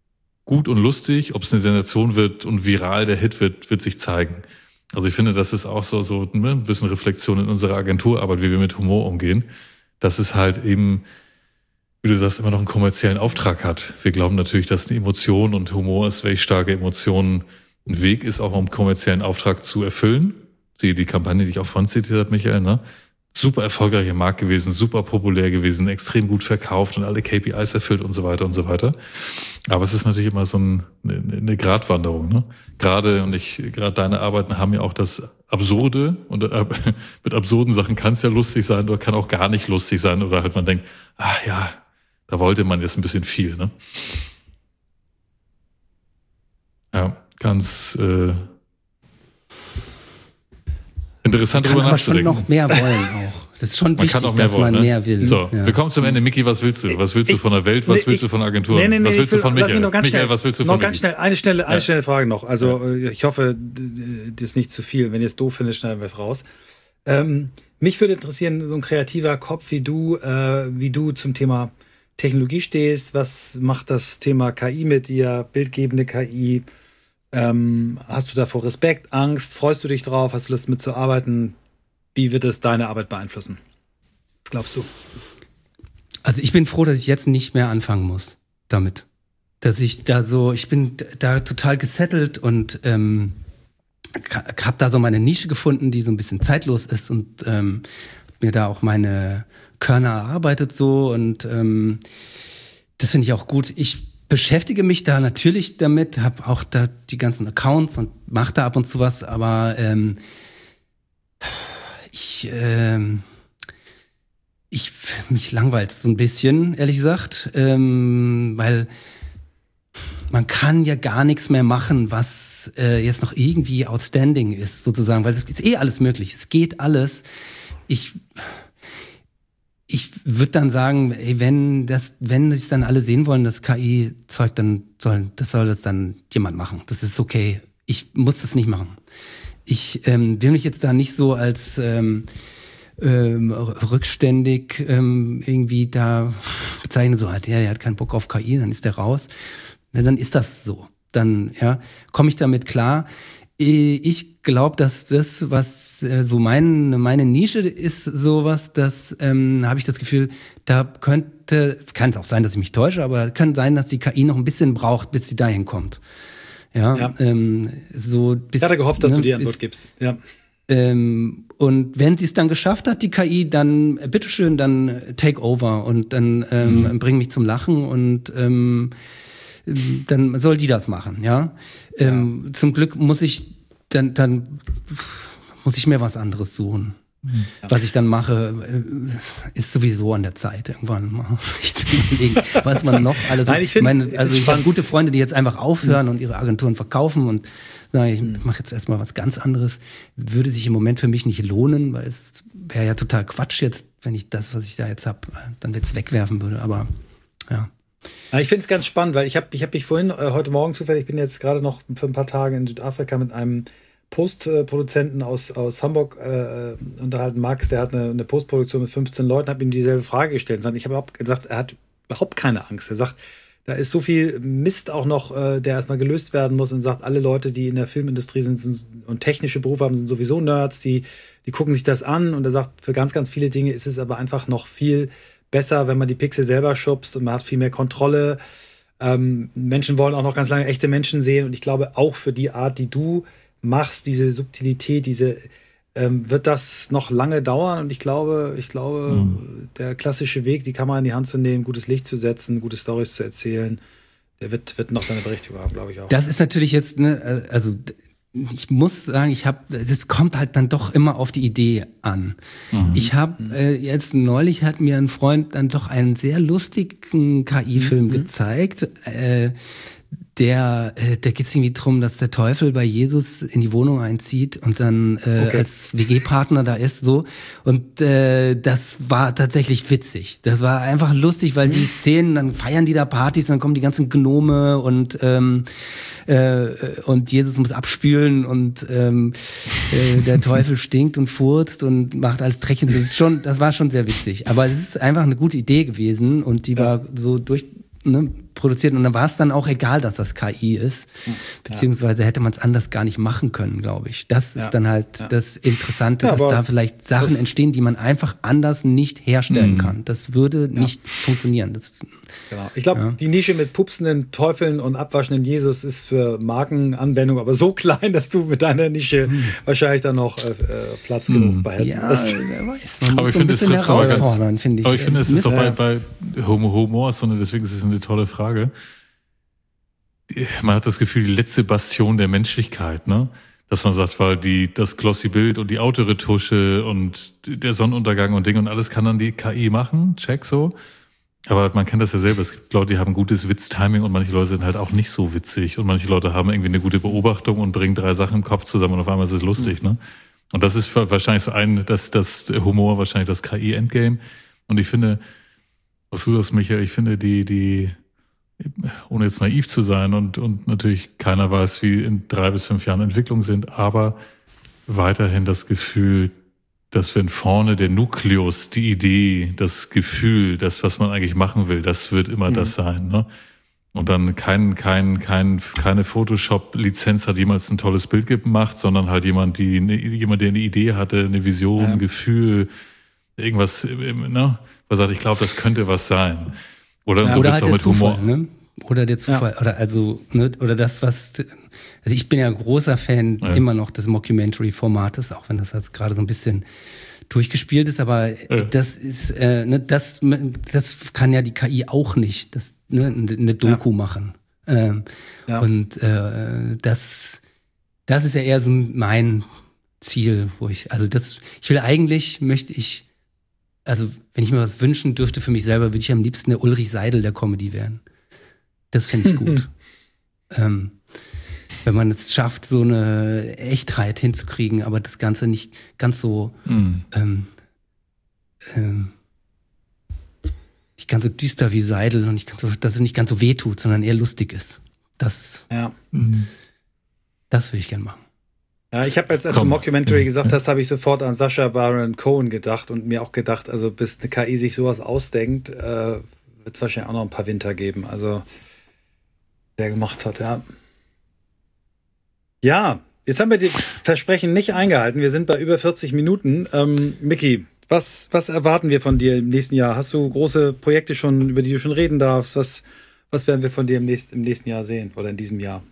gut und lustig, ob es eine Sensation wird und viral der Hit wird, wird sich zeigen. Also ich finde, das ist auch so, so ein bisschen Reflexion in unserer Agenturarbeit, wie wir mit Humor umgehen, dass es halt eben, wie du sagst, immer noch einen kommerziellen Auftrag hat. Wir glauben natürlich, dass die Emotion und Humor ist, welche starke Emotionen ein Weg ist, auch um einen kommerziellen Auftrag zu erfüllen. Die, die Kampagne, die ich auch von zitiert habe, Michael, ne? Super erfolgreicher Markt gewesen, super populär gewesen, extrem gut verkauft und alle K P Is erfüllt und so weiter und so weiter. Aber es ist natürlich immer so ein, eine, eine Gratwanderung, ne? Gerade, und ich, gerade deine Arbeiten haben ja auch das Absurde und äh, mit absurden Sachen kann es ja lustig sein oder kann auch gar nicht lustig sein oder halt man denkt, ah ja, da wollte man jetzt ein bisschen viel, ne? Ja, ganz, äh, interessant drüber nachzudenken. Man kann aber schon noch mehr wollen auch. Das ist schon man wichtig, dass wollen, man ne? mehr will. So, ja. wir kommen zum Ende. Miki, was willst du? Was willst du von der Welt? Was nee, willst du ich, von Agenturen? Nee, nee, nee, was willst will, du von Michael? Michael, schnell, was willst du noch von ganz Miki? schnell, eine schnelle, eine ja. schnelle Frage noch. Also ja. ich hoffe, das ist nicht zu viel. Wenn ihr es doof findet, schneiden wir es raus. Ähm, mich würde interessieren, so ein kreativer Kopf wie du, äh, wie du zum Thema Technologie stehst. Was macht das Thema K I mit dir? Bildgebende K I? Ähm, hast du davor Respekt, Angst? Freust du dich drauf? Hast du Lust mitzuarbeiten? Wie wird es deine Arbeit beeinflussen? Was glaubst du? Also ich bin froh, dass ich jetzt nicht mehr anfangen muss damit. Dass ich da so, ich bin da total gesettelt und ähm, habe da so meine Nische gefunden, die so ein bisschen zeitlos ist und ähm, mir da auch meine Körner erarbeitet so und ähm, das finde ich auch gut. Ich beschäftige mich da natürlich damit, habe auch da die ganzen Accounts und mache da ab und zu was, aber ähm, ich, ähm, ich, mich langweilt so ein bisschen, ehrlich gesagt, ähm, weil man kann ja gar nichts mehr machen, was äh, jetzt noch irgendwie outstanding ist, sozusagen, weil es ist eh alles möglich. Es geht alles. Ich ich würde dann sagen, ey, wenn das, wenn es dann alle sehen wollen, das K I-Zeug, dann soll das soll das dann jemand machen. Das ist okay. Ich muss das nicht machen. Ich ähm, will mich jetzt da nicht so als ähm, ähm, rückständig ähm, irgendwie da bezeichnen, so halt, ja, der hat keinen Bock auf K I, dann ist der raus. Na, dann ist das so. Dann, ja, komme ich damit klar. Ich glaube, dass das, was äh, so mein, meine Nische ist, sowas, das ähm, habe ich das Gefühl, da könnte, kann es auch sein, dass ich mich täusche, aber kann sein, dass die K I noch ein bisschen braucht, bis sie dahin kommt. Ja, ja. Ähm, so bis, ich hatte gehofft, dass ne, du die Antwort gibst. Ja. Ähm, und wenn sie es dann geschafft hat, die K I, dann äh, bitteschön, dann take over und dann ähm, mhm. bring mich zum Lachen und ähm, dann soll die das machen, ja. ja. Ähm, zum Glück muss ich dann, dann muss ich mir was anderes suchen. Ja. Was ich dann mache, ist sowieso an der Zeit, irgendwann mal sich zu überlegen, was man noch alles. Nein, ich find, meine, also ich habe gute Freunde, die jetzt einfach aufhören mhm. und ihre Agenturen verkaufen und sagen, ich mhm. mache jetzt erstmal was ganz anderes. Würde sich im Moment für mich nicht lohnen, weil es wäre ja total Quatsch jetzt, wenn ich das, was ich da jetzt habe, dann jetzt wegwerfen würde. Aber ja. Ja, ich finde es ganz spannend, weil ich habe ich hab mich vorhin, äh, heute Morgen zufällig, ich bin jetzt gerade noch für ein paar Tage in Südafrika mit einem Postproduzenten aus, aus Hamburg äh, unterhalten. Max, der hat eine, eine Postproduktion mit fünfzehn Leuten, habe ihm dieselbe Frage gestellt. Ich habe gesagt, er hat überhaupt keine Angst. Er sagt, da ist so viel Mist auch noch, äh, der erstmal gelöst werden muss, und sagt, alle Leute, die in der Filmindustrie sind, sind und technische Berufe haben, sind sowieso Nerds, die, die gucken sich das an, und er sagt, für ganz, ganz viele Dinge ist es aber einfach noch viel besser, wenn man die Pixel selber schubst und man hat viel mehr Kontrolle. Ähm, Menschen wollen auch noch ganz lange echte Menschen sehen, und ich glaube, auch für die Art, die du machst, diese Subtilität, diese ähm, wird das noch lange dauern, und ich glaube, ich glaube, mhm. der klassische Weg, die Kamera in die Hand zu nehmen, gutes Licht zu setzen, gute Storys zu erzählen, der wird, wird noch seine Berechtigung haben, glaube ich auch. Das ist natürlich jetzt, ne, also ich muss sagen, ich habe, das kommt halt dann doch immer auf die Idee an. Mhm. Ich habe äh, jetzt neulich hat mir ein Freund dann doch einen sehr lustigen K I-Film mhm. gezeigt. Äh, Der, äh, da geht es irgendwie drum, dass der Teufel bei Jesus in die Wohnung einzieht und dann äh, okay. als W G-Partner da ist, so. Und äh, das war tatsächlich witzig. Das war einfach lustig, weil die Szenen, dann feiern die da Partys, dann kommen die ganzen Gnome und ähm, äh, und Jesus muss abspülen und ähm, äh, der Teufel stinkt und furzt und macht alles Dreckchen. Das ist schon, das war schon sehr witzig. Aber es ist einfach eine gute Idee gewesen, und die war so durch Ne, produziert, und dann war es dann auch egal, dass das K I ist, beziehungsweise hätte man es anders gar nicht machen können, glaube ich. Das ist ja. dann halt ja. das Interessante, ja, dass da vielleicht Sachen entstehen, die man einfach anders nicht herstellen mhm. kann. Das würde ja. nicht funktionieren. Das, genau. Ich glaube, ja. die Nische mit pupsenden Teufeln und abwaschenden Jesus ist für Markenanwendung aber so klein, dass du mit deiner Nische mhm. wahrscheinlich dann noch äh, Platz mhm. genug behalten ja, wirst. Wer weiß. Man aber ich finde es herausfordern, finde ich. Aber ich finde, es ist doch bei, bei Humor, sondern deswegen ist es eine tolle Frage. Man hat das Gefühl, die letzte Bastion der Menschlichkeit, ne? Dass man sagt, weil die, das glossy Bild und die Autoretusche und der Sonnenuntergang und Ding und alles kann dann die K I machen, check so. Aber man kennt das ja selber. Es gibt Leute, die haben gutes Witztiming, und manche Leute sind halt auch nicht so witzig, und manche Leute haben irgendwie eine gute Beobachtung und bringen drei Sachen im Kopf zusammen, und auf einmal ist es lustig, ne? Und das ist wahrscheinlich so ein, das, das Humor, wahrscheinlich das K I-Endgame. Und ich finde, was du sagst, Michael, ich finde die, die, ohne jetzt naiv zu sein, und, und natürlich keiner weiß, wie in drei bis fünf Jahren Entwicklung sind, aber weiterhin das Gefühl, dass wenn vorne der Nukleus, die Idee, das Gefühl, das, was man eigentlich machen will, das wird immer mhm. das sein, ne? Und dann kein, kein, kein, keine Photoshop-Lizenz hat jemals ein tolles Bild gemacht, sondern halt jemand, die, jemand, der eine Idee hatte, eine Vision, ja. ein Gefühl, irgendwas, ne? Was sagt, ich glaube, das könnte was sein. Oder, ja, so oder halt auch der mit Zufall, Humor. ne? Oder der Zufall, ja. oder also, ne? Oder das, was, also ich bin ja ein großer Fan ja. immer noch des Mockumentary-Formates, auch wenn das jetzt gerade so ein bisschen durchgespielt ist, aber ja. das ist, äh, ne, das, das kann ja die K I auch nicht, das, ne, eine Doku ja. machen. Ähm, ja. Und äh, das, das ist ja eher so mein Ziel, wo ich, also das, ich will eigentlich, möchte ich, also wenn ich mir was wünschen dürfte für mich selber, würde ich am liebsten der Ulrich Seidel der Comedy werden. Das finde ich gut. Ähm, wenn man es schafft, so eine Echtheit hinzukriegen, aber das Ganze nicht ganz so mhm. ähm, ähm, nicht ganz so düster wie Seidel und nicht ganz so, dass es nicht ganz so weh tut, sondern eher lustig ist. Das, ja. mhm. das würde ich gerne machen. Ja, ich habe jetzt, als du Mockumentary gesagt hast, habe ich sofort an Sacha Baron Cohen gedacht und mir auch gedacht, also bis eine K I sich sowas ausdenkt, äh, wird es wahrscheinlich auch noch ein paar Winter geben. Also der gemacht hat, ja. Ja, jetzt haben wir die Versprechen nicht eingehalten. Wir sind bei über vierzig Minuten. Ähm, Micky, was, was erwarten wir von dir im nächsten Jahr? Hast du große Projekte schon, über die du schon reden darfst? Was, was werden wir von dir im nächsten, im nächsten Jahr sehen oder in diesem Jahr?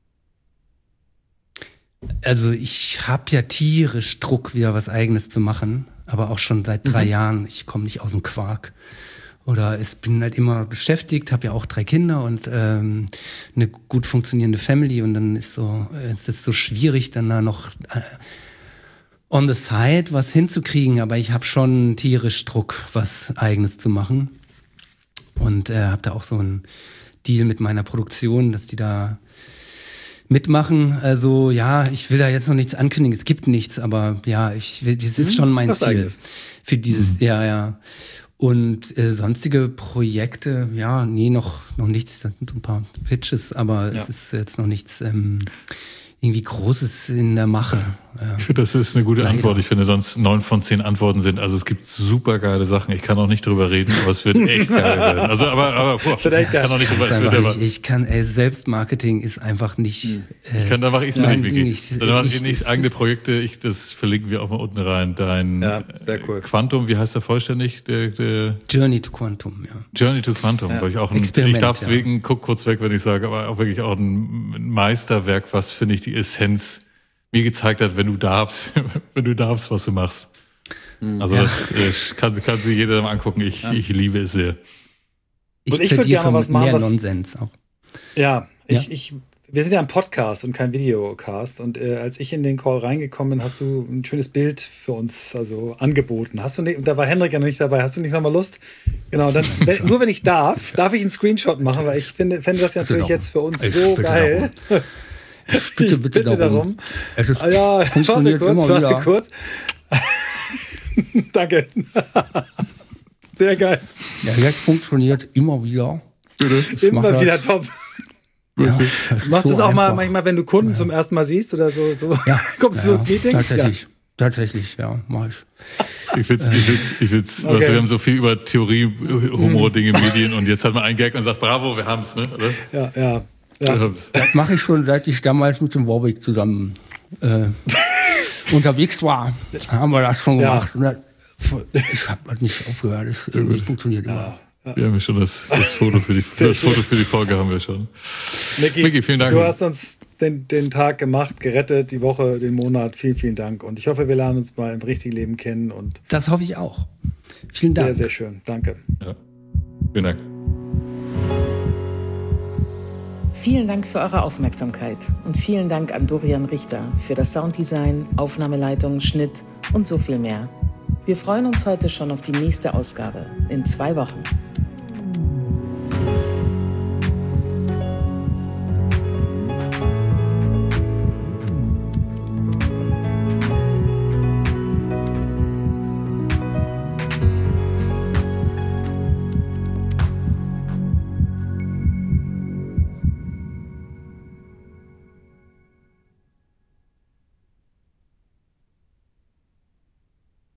Also ich habe ja tierisch Druck, wieder was Eigenes zu machen, aber auch schon seit drei mhm. Jahren. Ich komme nicht aus dem Quark. Oder ich bin halt immer beschäftigt, habe ja auch drei Kinder und ähm, eine gut funktionierende Family und dann ist so, ist es so schwierig, dann da noch äh, on the side was hinzukriegen, aber ich habe schon tierisch Druck, was Eigenes zu machen und äh, habe da auch so einen Deal mit meiner Produktion, dass die da mitmachen. Also ja, ich will da jetzt noch nichts ankündigen, es gibt nichts, aber ja, ich will, das ist schon mein was Ziel Eigenes. Für dieses, mhm. ja, ja. Und äh, sonstige Projekte, ja, nee, noch, noch nichts. Das sind so ein paar Pitches, aber ja. es ist jetzt noch nichts ähm, irgendwie Großes in der Mache. Ja. Ich finde, das ist eine gute Leider. Antwort. Ich finde, sonst neun von zehn Antworten sind. Also es gibt super geile Sachen. Ich kann auch nicht drüber reden, aber es wird echt geil werden. Also, aber, aber boah, es wird echt geil. Kann auch nicht drüber, es wird nicht, aber, ich kann, ey, Selbstmarketing ist einfach nicht. Hm. Äh, ich kann, da mache ich es für dich, nicht, Dann mache ich nicht, nicht eigene Projekte. Ich, das verlinken wir auch mal unten rein. Dein ja, sehr cool. Quantum, wie heißt der vollständig? Der, der Journey to Quantum, ja. Journey to Quantum, ja. ich auch ein, Experiment, ich darf es ja. wegen, guck kurz weg, wenn ich sage, aber auch wirklich auch ein Meisterwerk, was finde ich die Essenz mir gezeigt hat, wenn du darfst, wenn du darfst, was du machst. Also ja. das äh, kann, kann sich jeder mal angucken. Ich, ja. ich liebe es sehr. Ich, und ich würde gerne was machen, mehr was Nonsens auch. Ja, ich, ja? ich, wir sind ja ein Podcast und kein Videocast. Und äh, als ich in den Call reingekommen bin, hast du ein schönes Bild für uns also angeboten. Hast du nicht, und da war Henrik ja noch nicht dabei. Hast du nicht nochmal Lust? Genau, dann wenn, nur wenn ich darf, darf ich einen Screenshot machen, weil ich finde, fände das ja natürlich darum. jetzt für uns ich so geil. Bitte, bitte, bitte darum. darum. Es ist, ah, ja, warte kurz, warte kurz. Danke. Sehr geil. Ja, jetzt funktioniert immer wieder. Ich immer wieder das. Top. Ja, das machst du es so auch einfach. Mal manchmal, wenn du Kunden ja. zum ersten Mal siehst oder so? so ja. Kommst du ja, ins Meeting? Tatsächlich. Ja. Tatsächlich, ja, mach ich. Ich find's, ich find's, ich find's, okay. weißt, wir haben so viel über Theorie, Humor, Dinge, Medien und jetzt hat man einen Gag und sagt, bravo, wir haben's, ne? Oder? Ja, ja. Ja. Das mache ich schon, seit ich damals mit dem Warwick zusammen äh, unterwegs war. Haben wir das schon gemacht. Ja. Und das, ich habe halt nicht aufgehört. Das irgendwie funktioniert immer. Ja. Ja. Wir haben ja schon das, das Foto für die das Foto für die Folge haben wir schon. Micky, Micky, vielen Dank. Du hast uns den, den Tag gemacht, gerettet, die Woche, den Monat. Vielen, vielen Dank. Und ich hoffe, wir lernen uns mal im richtigen Leben kennen. Und das hoffe ich auch. Vielen Dank. Sehr, sehr schön. Danke. Ja. Vielen Dank. Vielen Dank für eure Aufmerksamkeit und vielen Dank an Dorian Richter für das Sounddesign, Aufnahmeleitung, Schnitt und so viel mehr. Wir freuen uns heute schon auf die nächste Ausgabe in zwei Wochen.